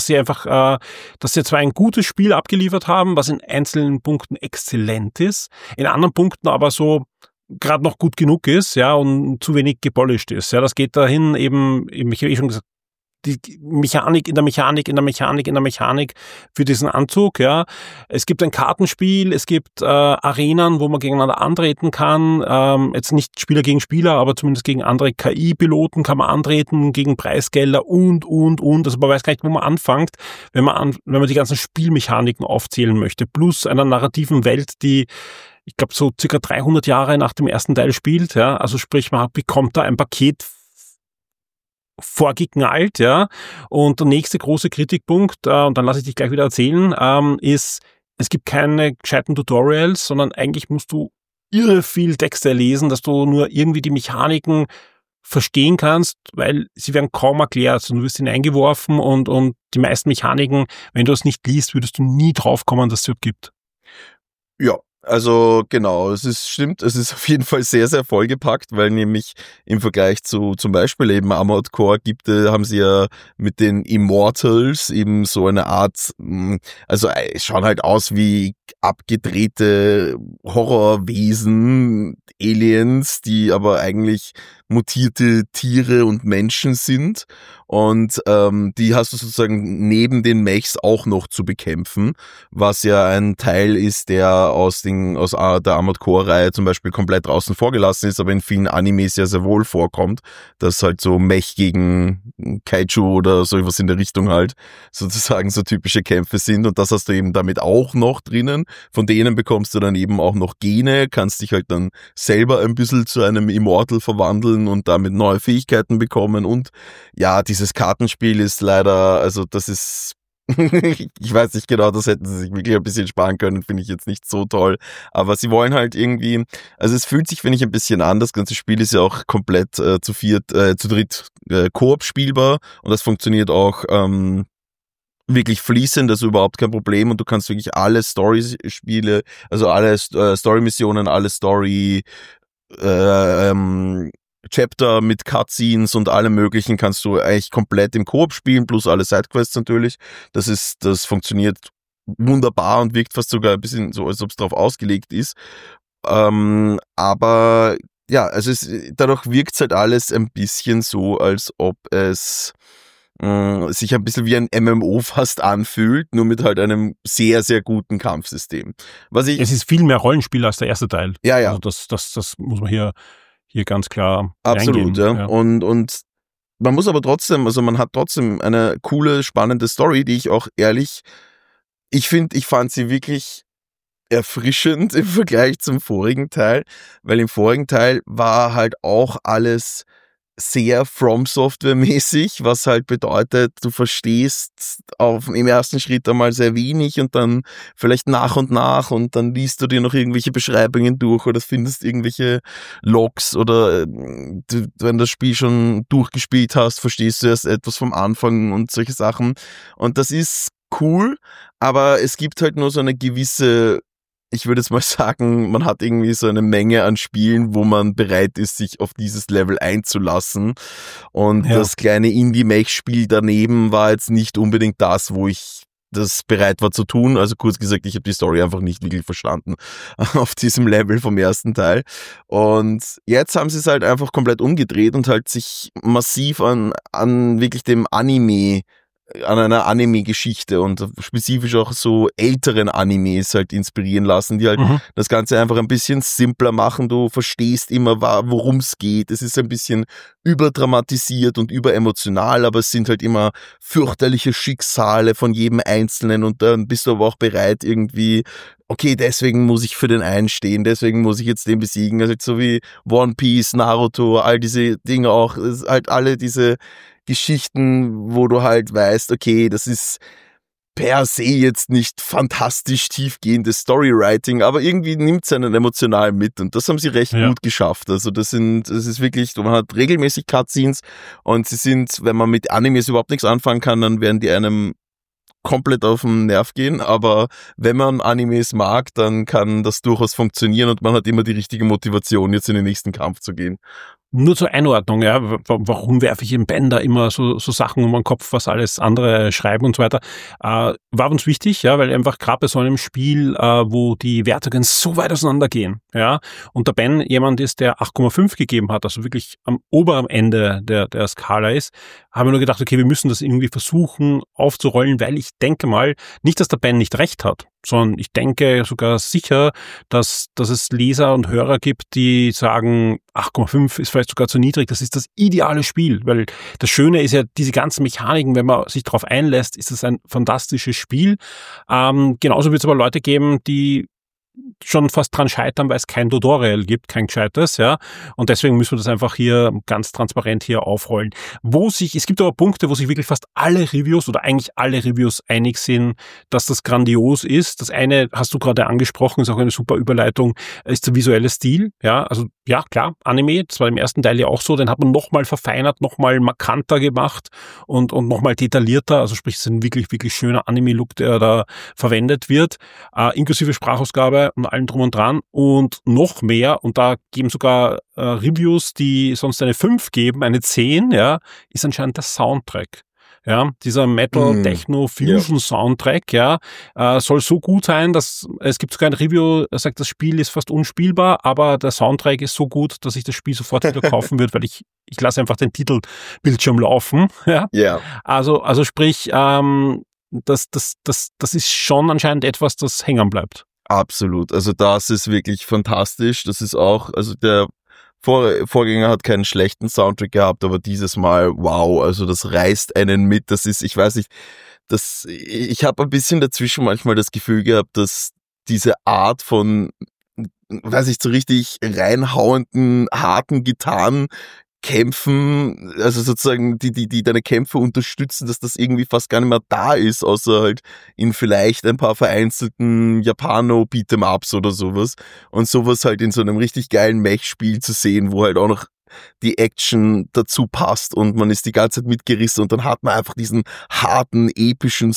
sie zwar ein gutes Spiel abgeliefert haben, was in einzelnen Punkten exzellent ist, in anderen Punkten aber so gerade noch gut genug ist, ja, und zu wenig gepolished ist. Ja, das geht dahin eben, ich habe schon gesagt, die Mechanik in der Mechanik für diesen Anzug, ja. Es gibt ein Kartenspiel, es gibt Arenen, wo man gegeneinander antreten kann, jetzt nicht Spieler gegen Spieler, aber zumindest gegen andere KI-Piloten kann man antreten, gegen Preisgelder und. Also man weiß gar nicht, wo man anfängt, wenn man die ganzen Spielmechaniken aufzählen möchte, plus einer narrativen Welt, die ich glaube so circa 300 Jahre nach dem ersten Teil spielt, ja. Also sprich, man bekommt da ein Paket vorgeknallt, ja. Und der nächste große Kritikpunkt, und dann lasse ich dich gleich wieder erzählen, ist, es gibt keine gescheiten Tutorials, sondern eigentlich musst du irre viel Texte lesen, dass du nur irgendwie die Mechaniken verstehen kannst, weil sie werden kaum erklärt. Also du wirst hineingeworfen und die meisten Mechaniken, wenn du es nicht liest, würdest du nie draufkommen, dass es es gibt. Ja. Also genau, stimmt, es ist auf jeden Fall sehr, sehr vollgepackt, weil nämlich im Vergleich zu zum Beispiel eben Armored Core haben sie ja mit den Immortals eben so eine Art, also schauen halt aus wie abgedrehte Horrorwesen, Aliens, die aber eigentlich mutierte Tiere und Menschen sind. Und die hast du sozusagen neben den Mechs auch noch zu bekämpfen, was ja ein Teil ist, der aus der Armored Core-Reihe zum Beispiel komplett draußen vorgelassen ist, aber in vielen Animes ja sehr wohl vorkommt, dass halt so Mech gegen Kaiju oder so etwas in der Richtung halt sozusagen so typische Kämpfe sind, und das hast du eben damit auch noch drinnen. Von denen bekommst du dann eben auch noch Gene, kannst dich halt dann selber ein bisschen zu einem Immortal verwandeln und damit neue Fähigkeiten bekommen. Und ja, dieses Kartenspiel ist leider, also das ist, ich weiß nicht genau, das hätten sie sich wirklich ein bisschen sparen können, finde ich jetzt nicht so toll. Aber sie wollen halt irgendwie, also es fühlt sich, finde ich, ein bisschen an. Das ganze Spiel ist ja auch komplett zu dritt Koop spielbar, und das funktioniert auch wirklich fließend, also überhaupt kein Problem, und du kannst wirklich alle Story-Spiele, also alle Story-Missionen, alle Story Chapter mit Cutscenes und allem möglichen kannst du eigentlich komplett im Koop spielen, plus alle Sidequests natürlich. Das funktioniert wunderbar und wirkt fast sogar ein bisschen so, als ob es darauf ausgelegt ist. Aber ja, also dadurch wirkt es halt alles ein bisschen so, als ob es sich ein bisschen wie ein MMO fast anfühlt, nur mit halt einem sehr, sehr guten Kampfsystem. Es ist viel mehr Rollenspiel als der erste Teil. Ja, ja. Also das muss man hier ganz klar absolut, reingehen. Ja. Und man muss aber trotzdem, also man hat trotzdem eine coole, spannende Story, die ich auch ehrlich, ich fand sie wirklich erfrischend im Vergleich zum vorigen Teil, weil im vorigen Teil war halt auch alles sehr From Software mäßig, was halt bedeutet, du verstehst im ersten Schritt einmal sehr wenig und dann vielleicht nach und dann liest du dir noch irgendwelche Beschreibungen durch oder findest irgendwelche Logs oder wenn das Spiel schon durchgespielt hast, verstehst du erst etwas vom Anfang und solche Sachen. Und das ist cool, aber es gibt halt nur so eine gewisse, ich würde jetzt mal sagen, man hat irgendwie so eine Menge an Spielen, wo man bereit ist, sich auf dieses Level einzulassen. Und das kleine Indie-Mech-Spiel daneben war jetzt nicht unbedingt das, wo ich das bereit war zu tun. Also kurz gesagt, ich habe die Story einfach nicht wirklich verstanden auf diesem Level vom ersten Teil. Und jetzt haben sie es halt einfach komplett umgedreht und halt sich massiv an wirklich dem Anime an einer Anime-Geschichte und spezifisch auch so älteren Animes halt inspirieren lassen, die halt das Ganze einfach ein bisschen simpler machen. Du verstehst immer, worum es geht. Es ist ein bisschen überdramatisiert und überemotional, aber es sind halt immer fürchterliche Schicksale von jedem Einzelnen und dann bist du aber auch bereit irgendwie, okay, deswegen muss ich für den einen stehen, deswegen muss ich jetzt den besiegen. Also so wie One Piece, Naruto, all diese Dinge auch, halt alle diese Geschichten, wo du halt weißt, okay, das ist per se jetzt nicht fantastisch tiefgehendes Storywriting, aber irgendwie nimmt es einen emotional mit und das haben sie recht gut geschafft. Also das ist wirklich, man hat regelmäßig Cutscenes und sie sind, wenn man mit Animes überhaupt nichts anfangen kann, dann werden die einem komplett auf den Nerv gehen, aber wenn man Animes mag, dann kann das durchaus funktionieren und man hat immer die richtige Motivation, jetzt in den nächsten Kampf zu gehen. Nur zur Einordnung, ja, warum werfe ich im Ben da immer so Sachen um den Kopf, was alles andere schreiben und so weiter, war uns wichtig, ja, weil einfach gerade bei so einem Spiel, wo die Wertungen so weit auseinandergehen, ja, und der Ben jemand ist, der 8,5 gegeben hat, also wirklich am oberen Ende der Skala ist, haben wir nur gedacht, okay, wir müssen das irgendwie versuchen aufzurollen, weil ich denke mal, nicht, dass der Ben nicht recht hat, sondern ich denke sogar sicher, dass es Leser und Hörer gibt, die sagen, 8,5 ist vielleicht sogar zu niedrig, das ist das ideale Spiel, weil das Schöne ist ja, diese ganzen Mechaniken, wenn man sich darauf einlässt, ist es ein fantastisches Spiel. Genauso wird es aber Leute geben, die schon fast dran scheitern, weil es kein Tutorial gibt, kein gescheites, ja. Und deswegen müssen wir das einfach hier ganz transparent hier aufrollen. Es gibt aber Punkte, wo sich wirklich fast alle Reviews oder eigentlich alle Reviews einig sind, dass das grandios ist. Das eine hast du gerade angesprochen, ist auch eine super Überleitung, ist der visuelle Stil, ja. Also, ja, klar, Anime, das war im ersten Teil ja auch so, den hat man nochmal verfeinert, nochmal markanter gemacht und nochmal detaillierter. Also sprich, es ist ein wirklich, wirklich schöner Anime-Look, der da verwendet wird, inklusive Sprachausgabe und allem drum und dran und noch mehr, und da geben sogar Reviews, die sonst eine 5 geben, eine 10, ja, ist anscheinend der Soundtrack. Ja, dieser Metal-Techno-Fusion-Soundtrack, ja, soll so gut sein, dass es gibt sogar ein Review, das sagt, das Spiel ist fast unspielbar, aber der Soundtrack ist so gut, dass ich das Spiel sofort wieder kaufen würde, weil ich lasse einfach den Titelbildschirm laufen. Ja. Yeah. Also sprich, das ist schon anscheinend etwas, das hängen bleibt. Absolut. Also das ist wirklich fantastisch. Das ist auch, also der Vorgänger hat keinen schlechten Soundtrack gehabt, aber dieses Mal, wow, also das reißt einen mit. Das ist, ich weiß nicht, ich habe ein bisschen dazwischen manchmal das Gefühl gehabt, dass diese Art von, weiß ich, so richtig reinhauenden, harten Gitarren Kämpfen, also sozusagen die deine Kämpfe unterstützen, dass das irgendwie fast gar nicht mehr da ist, außer halt in vielleicht ein paar vereinzelten Japano-Beat'em-Ups oder sowas. Und sowas halt in so einem richtig geilen Mech-Spiel zu sehen, wo halt auch noch die Action dazu passt und man ist die ganze Zeit mitgerissen und dann hat man einfach diesen harten, epischen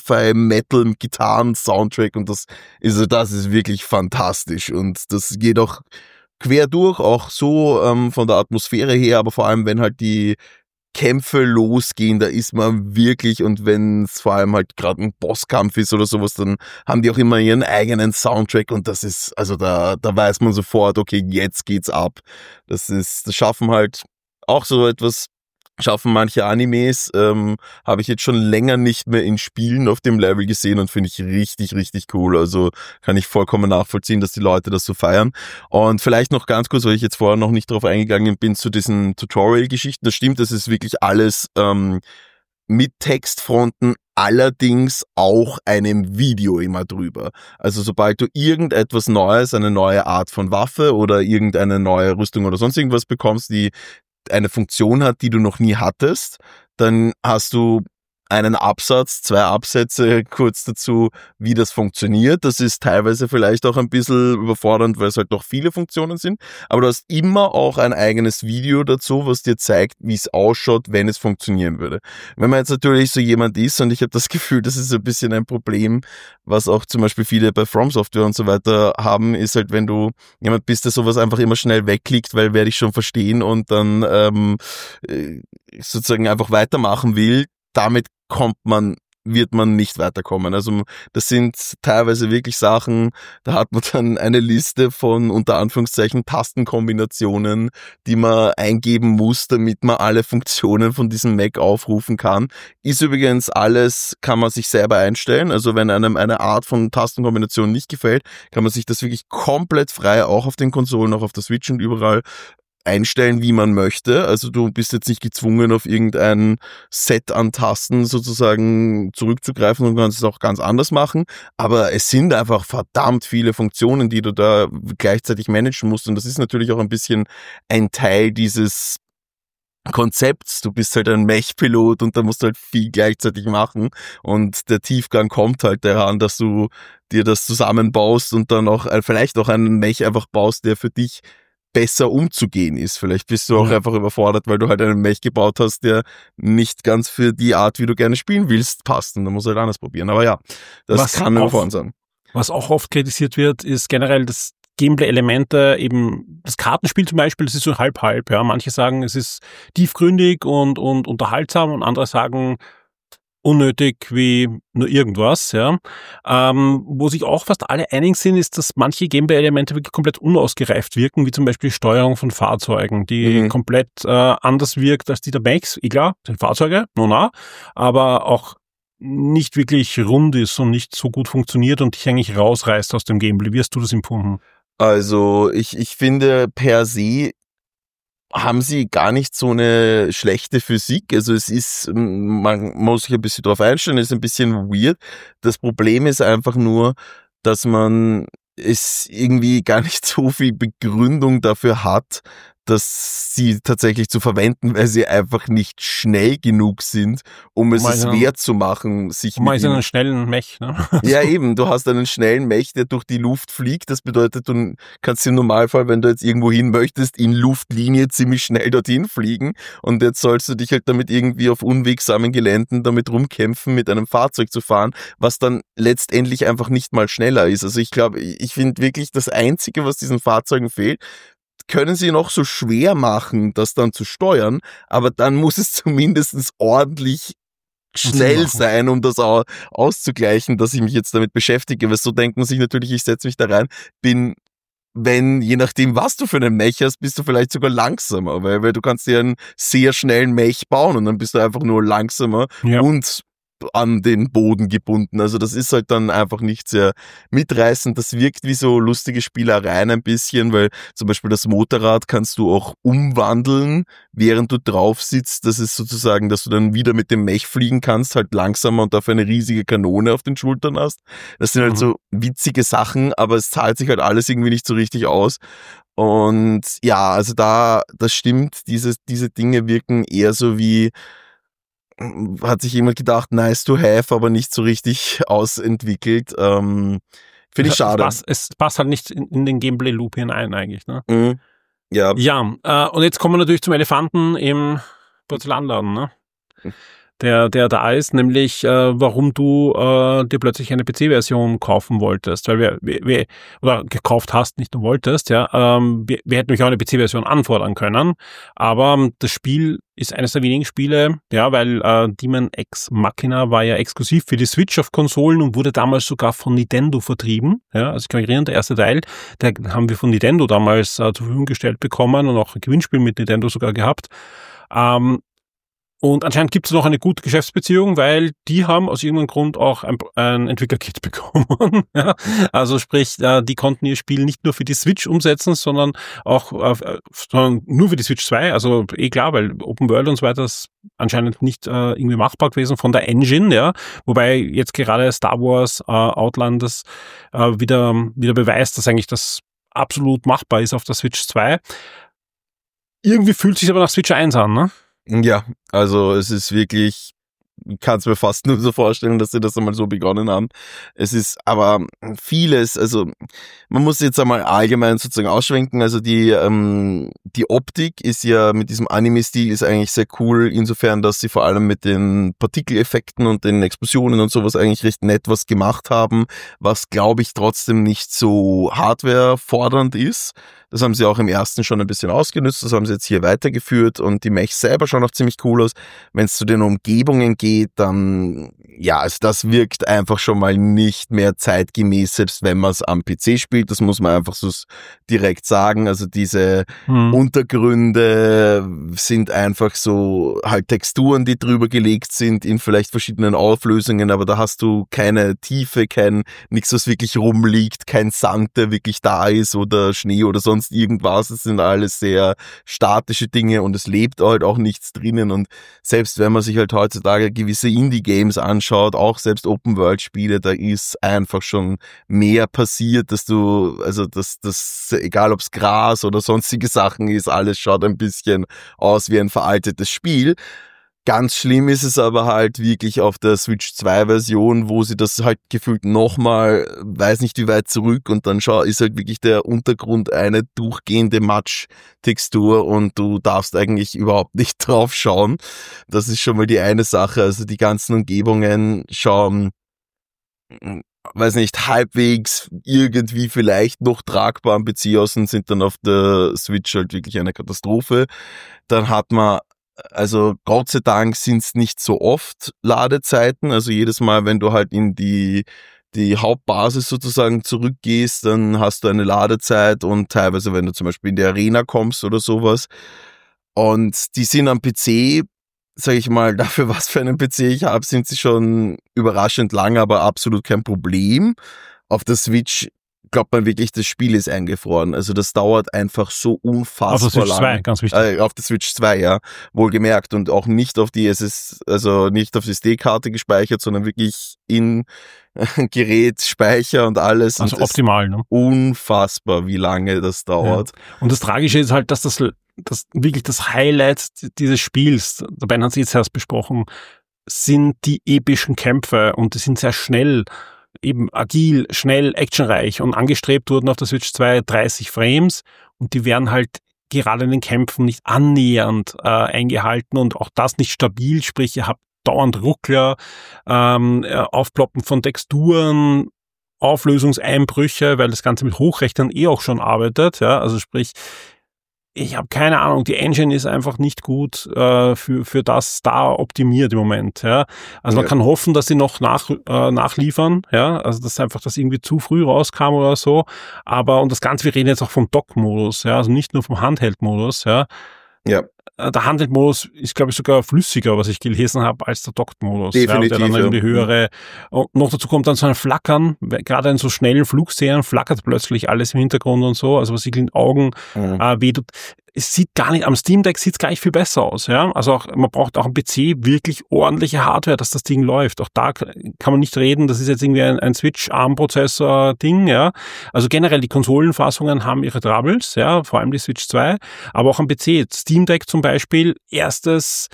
Sci-Fi-Metal-Gitarren-Soundtrack und das ist wirklich fantastisch und das geht auch quer durch, auch so von der Atmosphäre her, aber vor allem, wenn halt die Kämpfe losgehen, da ist man wirklich, und wenn es vor allem halt gerade ein Bosskampf ist oder sowas, dann haben die auch immer ihren eigenen Soundtrack und das ist, also da weiß man sofort, okay, jetzt geht's ab. Das schaffen halt auch so etwas, schaffen manche Animes, habe ich jetzt schon länger nicht mehr in Spielen auf dem Level gesehen und finde ich richtig, richtig cool. Also kann ich vollkommen nachvollziehen, dass die Leute das so feiern. Und vielleicht noch ganz kurz, weil ich jetzt vorher noch nicht drauf eingegangen bin, zu diesen Tutorial-Geschichten. Das stimmt, das ist wirklich alles mit Textfronten, allerdings auch einem Video immer drüber. Also sobald du irgendetwas Neues, eine neue Art von Waffe oder irgendeine neue Rüstung oder sonst irgendwas bekommst, die eine Funktion hat, die du noch nie hattest, dann hast du einen Absatz, 2 Absätze kurz dazu, wie das funktioniert. Das ist teilweise vielleicht auch ein bisschen überfordernd, weil es halt doch viele Funktionen sind, aber du hast immer auch ein eigenes Video dazu, was dir zeigt, wie es ausschaut, wenn es funktionieren würde. Wenn man jetzt natürlich so jemand ist, und ich habe das Gefühl, das ist ein bisschen ein Problem, was auch zum Beispiel viele bei From Software und so weiter haben, ist halt, wenn du jemand bist, der sowas einfach immer schnell wegklickt, weil werde ich schon verstehen und dann sozusagen einfach weitermachen will, damit kommt man wird man nicht weiterkommen. Also das sind teilweise wirklich Sachen, da hat man dann eine Liste von unter Anführungszeichen Tastenkombinationen, die man eingeben muss, damit man alle Funktionen von diesem Mac aufrufen kann. Ist übrigens alles, kann man sich selber einstellen. Also wenn einem eine Art von Tastenkombination nicht gefällt, kann man sich das wirklich komplett frei auch auf den Konsolen, auch auf der Switch und überall einstellen, wie man möchte. Also du bist jetzt nicht gezwungen, auf irgendein Set an Tasten sozusagen zurückzugreifen und kannst es auch ganz anders machen. Aber es sind einfach verdammt viele Funktionen, die du da gleichzeitig managen musst. Und das ist natürlich auch ein bisschen ein Teil dieses Konzepts. Du bist halt ein Mech-Pilot und da musst du halt viel gleichzeitig machen. Und der Tiefgang kommt halt daran, dass du dir das zusammenbaust und dann auch vielleicht auch einen Mech einfach baust, der für dich besser umzugehen ist. Vielleicht bist du auch einfach überfordert, weil du halt einen Mech gebaut hast, der nicht ganz für die Art, wie du gerne spielen willst, passt. Und dann musst du halt anders probieren. Aber ja, das kann überfordert sein. Was auch oft kritisiert wird, ist generell das Gameplay-Elemente, eben das Kartenspiel zum Beispiel, das ist so halb-halb. Ja. Manche sagen, es ist tiefgründig und unterhaltsam und andere sagen, unnötig wie nur irgendwas, ja. Wo sich auch fast alle einig sind, ist, dass manche Gameplay-Elemente wirklich komplett unausgereift wirken, wie zum Beispiel die Steuerung von Fahrzeugen, die komplett anders wirkt als die der Macs. Klar, sind Fahrzeuge, aber auch nicht wirklich rund ist und nicht so gut funktioniert und dich eigentlich rausreißt aus dem Gameplay. Wie hast du das empfunden? Also ich finde per se haben sie gar nicht so eine schlechte Physik. Also es ist, man muss sich ein bisschen drauf einstellen, ist ein bisschen weird. Das Problem ist einfach nur, dass man es irgendwie gar nicht so viel Begründung dafür hat, dass sie tatsächlich zu verwenden, weil sie einfach nicht schnell genug sind, um es wert zu machen, sich mit einen schnellen Mech, ne? Ja, eben, du hast einen schnellen Mech, der durch die Luft fliegt. Das bedeutet, du kannst im Normalfall, wenn du jetzt irgendwo hin möchtest, in Luftlinie ziemlich schnell dorthin fliegen. Und jetzt sollst du dich halt damit irgendwie auf unwegsamen Geländen damit rumkämpfen, mit einem Fahrzeug zu fahren, was dann letztendlich einfach nicht mal schneller ist. Also ich glaube, ich finde wirklich, das Einzige, was diesen Fahrzeugen fehlt, können sie noch so schwer machen, das dann zu steuern, aber dann muss es zumindest ordentlich schnell sein, um das auch auszugleichen, dass ich mich jetzt damit beschäftige, weil so denkt man sich natürlich, ich setze mich da rein, je nachdem, was du für einen Mech hast, bist du vielleicht sogar langsamer, weil du kannst dir einen sehr schnellen Mech bauen und dann bist du einfach nur langsamer und an den Boden gebunden. Also das ist halt dann einfach nicht sehr mitreißend. Das wirkt wie so lustige Spielereien ein bisschen, weil zum Beispiel das Motorrad kannst du auch umwandeln, während du drauf sitzt. Das ist sozusagen, dass du dann wieder mit dem Mech fliegen kannst, halt langsamer und dafür eine riesige Kanone auf den Schultern hast. Das sind halt so witzige Sachen, aber es zahlt sich halt alles irgendwie nicht so richtig aus. Und ja, also das stimmt, diese Dinge wirken eher so wie, hat sich jemand gedacht, nice to have, aber nicht so richtig ausentwickelt. Finde ich schade. Es passt halt nicht in den Gameplay-Loop hinein eigentlich. Ne? Ja. Und jetzt kommen wir natürlich zum Elefanten im Porzellanladen, ne? Der da ist, nämlich warum du dir plötzlich eine PC-Version kaufen wolltest, weil wir oder gekauft hast, nicht nur wolltest, ja. Wir hätten nämlich auch eine PC-Version anfordern können, aber das Spiel ist eines der wenigen Spiele, ja, weil Demon Ex Machina war ja exklusiv für die Switch auf Konsolen und wurde damals sogar von Nintendo vertrieben, ja. Also ich kann mich erinnern, der erste Teil, der haben wir von Nintendo damals zur Verfügung gestellt bekommen und auch ein Gewinnspiel mit Nintendo sogar gehabt. Und anscheinend gibt es noch eine gute Geschäftsbeziehung, weil die haben aus irgendeinem Grund auch ein Entwicklerkit bekommen. Ja? Also sprich, die konnten ihr Spiel nicht nur für die Switch umsetzen, sondern auch sondern nur für die Switch 2. Also klar, weil Open World und so weiter ist anscheinend nicht irgendwie machbar gewesen von der Engine. Ja, wobei jetzt gerade Star Wars Outlanders wieder beweist, dass eigentlich das absolut machbar ist auf der Switch 2. Irgendwie fühlt es sich aber nach Switch 1 an, ne? Ja, also es ist wirklich, ich kann es mir fast nur so vorstellen, dass sie das einmal so begonnen haben. Es ist aber vieles, also man muss jetzt einmal allgemein sozusagen ausschwenken, also die Optik ist ja mit diesem Anime-Stil ist eigentlich sehr cool, insofern, dass sie vor allem mit den Partikeleffekten und den Explosionen und sowas eigentlich recht nett was gemacht haben, was glaube ich trotzdem nicht so hardwarefordernd ist. Das haben sie auch im ersten schon ein bisschen ausgenutzt, das haben sie jetzt hier weitergeführt und die Mechs selber schauen auch ziemlich cool aus. Wenn es zu den Umgebungen geht, PC, dann, ja, also das wirkt einfach schon mal nicht mehr zeitgemäß, selbst wenn man es am PC spielt, das muss man einfach so direkt sagen, also diese Untergründe sind einfach so halt Texturen, die drüber gelegt sind in vielleicht verschiedenen Auflösungen, aber da hast du keine Tiefe, nichts, was wirklich rumliegt, kein Sand, der wirklich da ist oder Schnee oder sonst irgendwas, das sind alles sehr statische Dinge und es lebt halt auch nichts drinnen und selbst wenn man sich halt heutzutage gewisse Indie-Games anschaut, auch selbst Open-World-Spiele, da ist einfach schon mehr passiert, dass du, also das egal ob es Gras oder sonstige Sachen ist, alles schaut ein bisschen aus wie ein veraltetes Spiel. Ganz schlimm ist es aber halt wirklich auf der Switch 2 Version, wo sie das halt gefühlt nochmal, weiß nicht wie weit zurück und dann ist halt wirklich der Untergrund eine durchgehende Matsch-Textur und du darfst eigentlich überhaupt nicht drauf schauen. Das ist schon mal die eine Sache. Also die ganzen Umgebungen schauen, weiß nicht, halbwegs irgendwie vielleicht noch tragbar am PC aus und sind dann auf der Switch halt wirklich eine Katastrophe. Dann hat man, also Gott sei Dank sind es nicht so oft Ladezeiten, also jedes Mal, wenn du halt in die Hauptbasis sozusagen zurückgehst, dann hast du eine Ladezeit und teilweise, wenn du zum Beispiel in die Arena kommst oder sowas. Und die sind am PC, sag ich mal, dafür was für einen PC ich habe, sind sie schon überraschend lang, aber absolut kein Problem. Auf der Switch glaubt man wirklich, das Spiel ist eingefroren. Also das dauert einfach so unfassbar lang. Auf der Switch 2, ganz wichtig. Auf der Switch 2, ja, wohlgemerkt. Und auch nicht auf die nicht auf die SD-Karte gespeichert, sondern wirklich in Gerät, Speicher und alles. Also und optimal, ne? Unfassbar, wie lange das dauert. Ja. Und das Tragische ist halt, dass das wirklich das Highlight dieses Spiels, der Ben hat es jetzt erst besprochen, sind die epischen Kämpfe und die sind sehr schnell, eben agil, schnell, actionreich und angestrebt wurden auf der Switch 2 30 Frames und die werden halt gerade in den Kämpfen nicht annähernd eingehalten und auch das nicht stabil, sprich ihr habt dauernd Ruckler, Aufploppen von Texturen, Auflösungseinbrüche, weil das Ganze mit Hochrechnern auch schon arbeitet, ja, also sprich, ich habe keine Ahnung, die Engine ist einfach nicht gut für das da optimiert im Moment. Ja. Also man kann hoffen, dass sie noch nachliefern, ja, also dass einfach das irgendwie zu früh rauskam oder so. Aber und das Ganze, wir reden jetzt auch vom Dock-Modus, ja, also nicht nur vom Handheld-Modus, ja. Ja. Der Handheld-Modus ist, glaube ich, sogar flüssiger, was ich gelesen habe, als der Docked-Modus. Definitiv, ja, der dann irgendwie höhere. Und noch dazu kommt dann so ein Flackern, gerade in so schnellen Flugszenen flackert plötzlich alles im Hintergrund und so, also was sich in den Augen wehtut. Es sieht gar nicht, am Steam Deck sieht es gar nicht viel besser aus, ja. Also auch, man braucht auch am PC wirklich ordentliche Hardware, dass das Ding läuft. Auch da kann man nicht reden, das ist jetzt irgendwie ein Switch-ARM-Prozessor-Ding, ja. Also generell die Konsolenfassungen haben ihre Troubles, ja, vor allem die Switch 2, aber auch am PC. Steam Deck zum Beispiel, erstes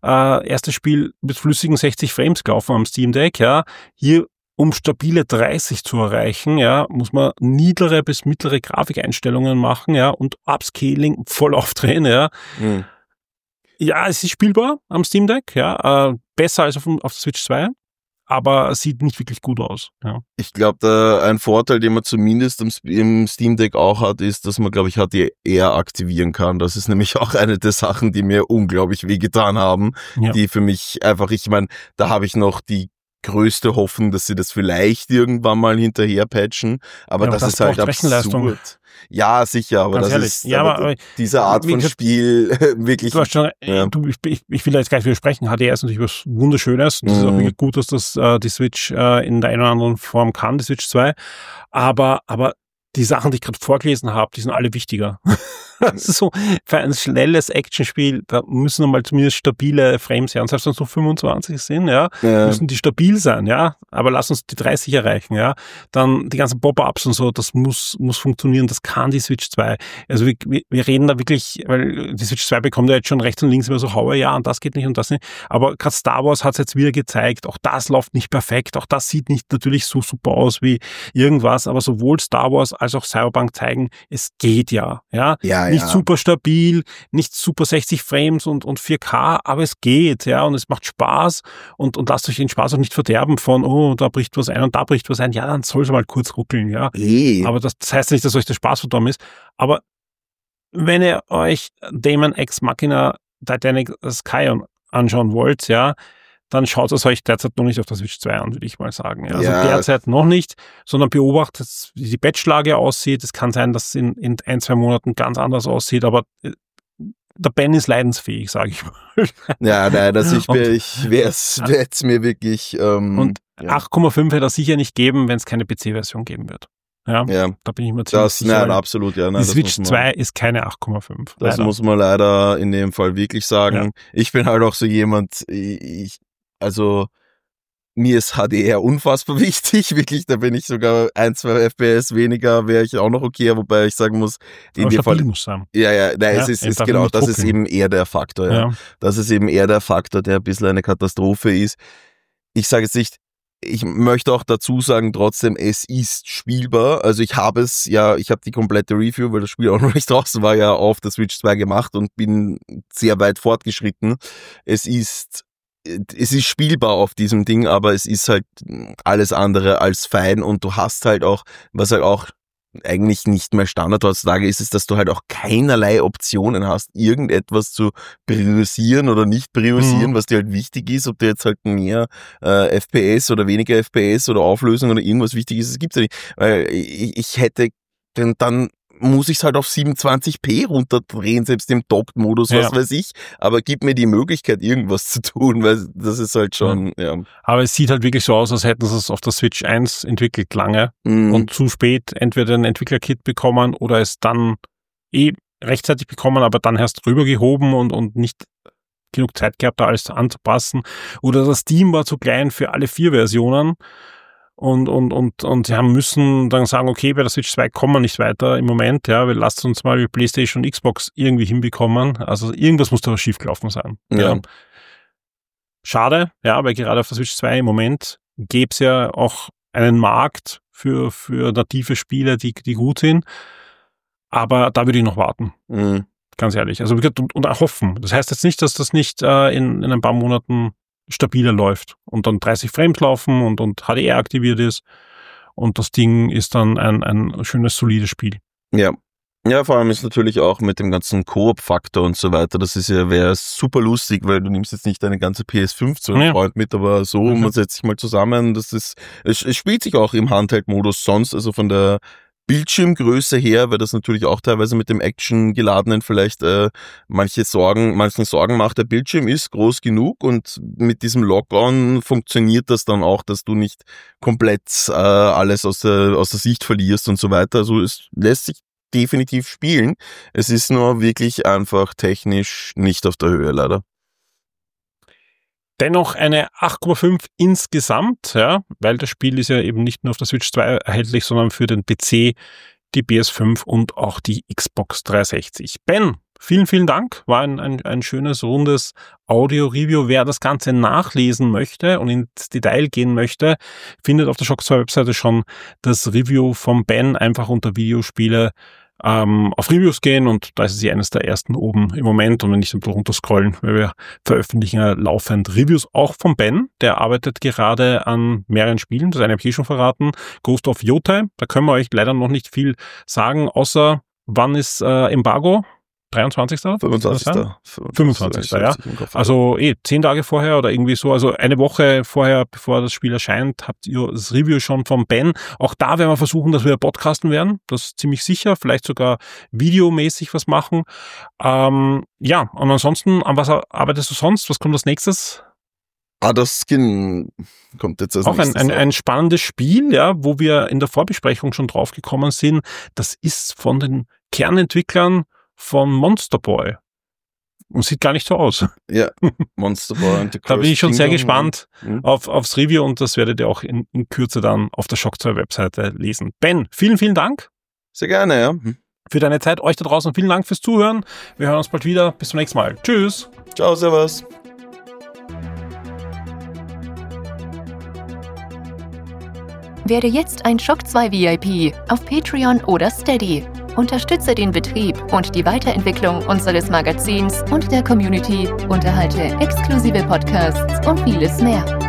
Spiel mit flüssigen 60 Frames gelaufen am Steam Deck, ja. Hier um stabile 30 zu erreichen, ja, muss man niedere bis mittlere Grafikeinstellungen machen, ja, und Upscaling voll aufdrehen, ja. Ja, es ist spielbar am Steam Deck, ja, besser als auf der Switch 2, aber es sieht nicht wirklich gut aus, ja. Ich glaube, ein Vorteil, den man zumindest im Steam Deck auch hat, ist, dass man, glaube ich, HDR aktivieren kann. Das ist nämlich auch eine der Sachen, die mir unglaublich wehgetan haben, die für mich einfach, ich meine, da habe ich noch die größte Hoffnung, dass sie das vielleicht irgendwann mal hinterher patchen, aber das ist halt absurd. Ja, sicher, aber ganz das ehrlich. ist aber diese Art von Spiel wirklich. Du hast schon, ich will da jetzt gleich widersprechen. HDR ist natürlich was Wunderschönes. Und es ist auch wirklich gut, dass das die Switch in der einen oder anderen Form kann, die Switch 2. Aber die Sachen, die ich gerade vorgelesen habe, die sind alle wichtiger. Das ist so, für ein schnelles Actionspiel, da müssen nochmal zumindest stabile Frames her. Und selbst wenn es nur 25 sind, ja, müssen die stabil sein, ja. Aber lass uns die 30 erreichen, ja. Dann die ganzen Pop-Ups und so, das muss funktionieren. Das kann die Switch 2. Also wir reden da wirklich, weil die Switch 2 bekommt ja jetzt schon rechts und links immer so Haue, ja, und das geht nicht und das nicht. Aber gerade Star Wars hat es jetzt wieder gezeigt, auch das läuft nicht perfekt, auch das sieht nicht natürlich so super aus wie irgendwas, aber sowohl Star Wars als auch Cyberpunk zeigen, es geht ja. Nicht super stabil, nicht super 60 Frames und 4K, aber es geht, ja, und es macht Spaß und lasst euch den Spaß auch nicht verderben von, oh, da bricht was ein und da bricht was ein, ja, dann soll es mal kurz ruckeln, ja. Aber das heißt nicht, dass euch der Spaß verdorben ist, aber wenn ihr euch Daemon X Machina Titanic Sky anschauen wollt, ja, dann schaut es euch derzeit noch nicht auf der Switch 2 an, würde ich mal sagen. Also Ja. derzeit noch nicht, sondern beobachtet, wie die Patchlage aussieht. Es kann sein, dass es in 1-2 Monaten ganz anders aussieht, aber der Ben ist leidensfähig, sage ich mal. Ja, nein, also ich werde es mir wirklich... Und 8,5 hätte er sicher nicht geben, wenn es keine PC-Version geben wird. Ja, da bin ich mir ziemlich sicher. Nein, absolut, ja. Nein, die Switch 2 ist keine 8,5. Das muss man leider in dem Fall wirklich sagen. Ja. Ich bin halt auch so jemand, also mir ist HDR unfassbar wichtig, wirklich, da bin ich sogar 1-2 FPS weniger, wäre ich auch noch okay, wobei ich sagen muss, in dem Fall muss sein. nein, es ist genau, das ist eben eher der Faktor, ja. Das ist eben eher der Faktor, der ein bisschen eine Katastrophe ist. Ich sage jetzt nicht, ich möchte auch dazu sagen, trotzdem, es ist spielbar. Also ich habe die komplette Review, weil das Spiel auch noch nicht draußen war, ja auf der Switch 2 gemacht und bin sehr weit fortgeschritten. Es ist spielbar auf diesem Ding, aber es ist halt alles andere als fein und du hast halt auch, was halt auch eigentlich nicht mehr Standard heutzutage ist, dass du halt auch keinerlei Optionen hast, irgendetwas zu priorisieren oder nicht priorisieren, was dir halt wichtig ist, ob dir jetzt halt mehr FPS oder weniger FPS oder Auflösung oder irgendwas wichtig ist, das gibt's ja nicht. Weil ich hätte dann muss ich es halt auf 27p runterdrehen, selbst im Docked-Modus, was weiß ich. Aber gib mir die Möglichkeit, irgendwas zu tun, weil das ist halt schon, Aber es sieht halt wirklich so aus, als hätten sie es auf der Switch 1 entwickelt lange und zu spät entweder ein Entwickler-Kit bekommen oder es dann rechtzeitig bekommen, aber dann erst rübergehoben und nicht genug Zeit gehabt, da alles anzupassen. Oder das Team war zu klein für alle 4 Versionen. Und sie müssen dann sagen, okay, bei der Switch 2 kommen wir nicht weiter im Moment, ja, wir lassen uns mal PlayStation und Xbox irgendwie hinbekommen. Also irgendwas muss da schiefgelaufen sein. Ja. Schade, ja, weil gerade auf der Switch 2 im Moment gäbe es ja auch einen Markt für native Spiele, die gut sind. Aber da würde ich noch warten. Ganz ehrlich. Also und hoffen. Das heißt jetzt nicht, dass das nicht in ein paar Monaten stabiler läuft und dann 30 Frames laufen und HDR aktiviert ist und das Ding ist dann ein schönes, solides Spiel. Ja, vor allem ist natürlich auch mit dem ganzen Koop-Faktor und so weiter, das ist wäre super lustig, weil du nimmst jetzt nicht deine ganze PS5 zu einem Freund mit, aber so, man setzt sich mal zusammen, es spielt sich auch im Handheld-Modus sonst, also von der Bildschirmgröße her, weil das natürlich auch teilweise mit dem Action-Geladenen vielleicht manchen Sorgen macht. Der Bildschirm ist groß genug und mit diesem Lock-on funktioniert das dann auch, dass du nicht komplett alles aus der Sicht verlierst und so weiter. Also es lässt sich definitiv spielen. Es ist nur wirklich einfach technisch nicht auf der Höhe, leider. Dennoch eine 8,5 insgesamt, ja, weil das Spiel ist ja eben nicht nur auf der Switch 2 erhältlich, sondern für den PC, die PS5 und auch die Xbox 360. Ben, vielen, vielen Dank. War ein schönes, rundes Audio-Review. Wer das Ganze nachlesen möchte und ins Detail gehen möchte, findet auf der Shock 2 Webseite schon das Review vom Ben. Einfach unter Videospiele auf Reviews gehen und da ist es ja eines der ersten oben im Moment und wenn nicht ein bisschen runterscrollen, weil wir veröffentlichen ja laufend Reviews auch von Ben, der arbeitet gerade an mehreren Spielen, das eine habe ich schon verraten, Ghost of Yotei, da können wir euch leider noch nicht viel sagen, außer wann ist Embargo? 23. 25. Ja. Also 10 Tage vorher oder irgendwie so, also eine Woche vorher, bevor das Spiel erscheint, habt ihr das Review schon von Ben. Auch da werden wir versuchen, dass wir podcasten werden. Das ist ziemlich sicher, vielleicht sogar videomäßig was machen. Und ansonsten, an was arbeitest du sonst? Was kommt als nächstes? Das Skin kommt jetzt als nächstes. Auch ein spannendes Spiel, ja, wo wir in der Vorbesprechung schon drauf gekommen sind. Das ist von den Kernentwicklern von Monster Boy. Und sieht gar nicht so aus. Ja, Monster Boy. Und da bin ich schon sehr gespannt aufs Review und das werdet ihr auch in Kürze dann auf der Shock 2 Webseite lesen. Ben, vielen, vielen Dank. Sehr gerne, ja. Für deine Zeit, euch da draußen vielen Dank fürs Zuhören. Wir hören uns bald wieder. Bis zum nächsten Mal. Tschüss. Ciao, servus. Werde jetzt ein Shock 2 VIP auf Patreon oder Steady. Unterstütze den Betrieb und die Weiterentwicklung unseres Magazins und der Community, unterhalte exklusive Podcasts und vieles mehr.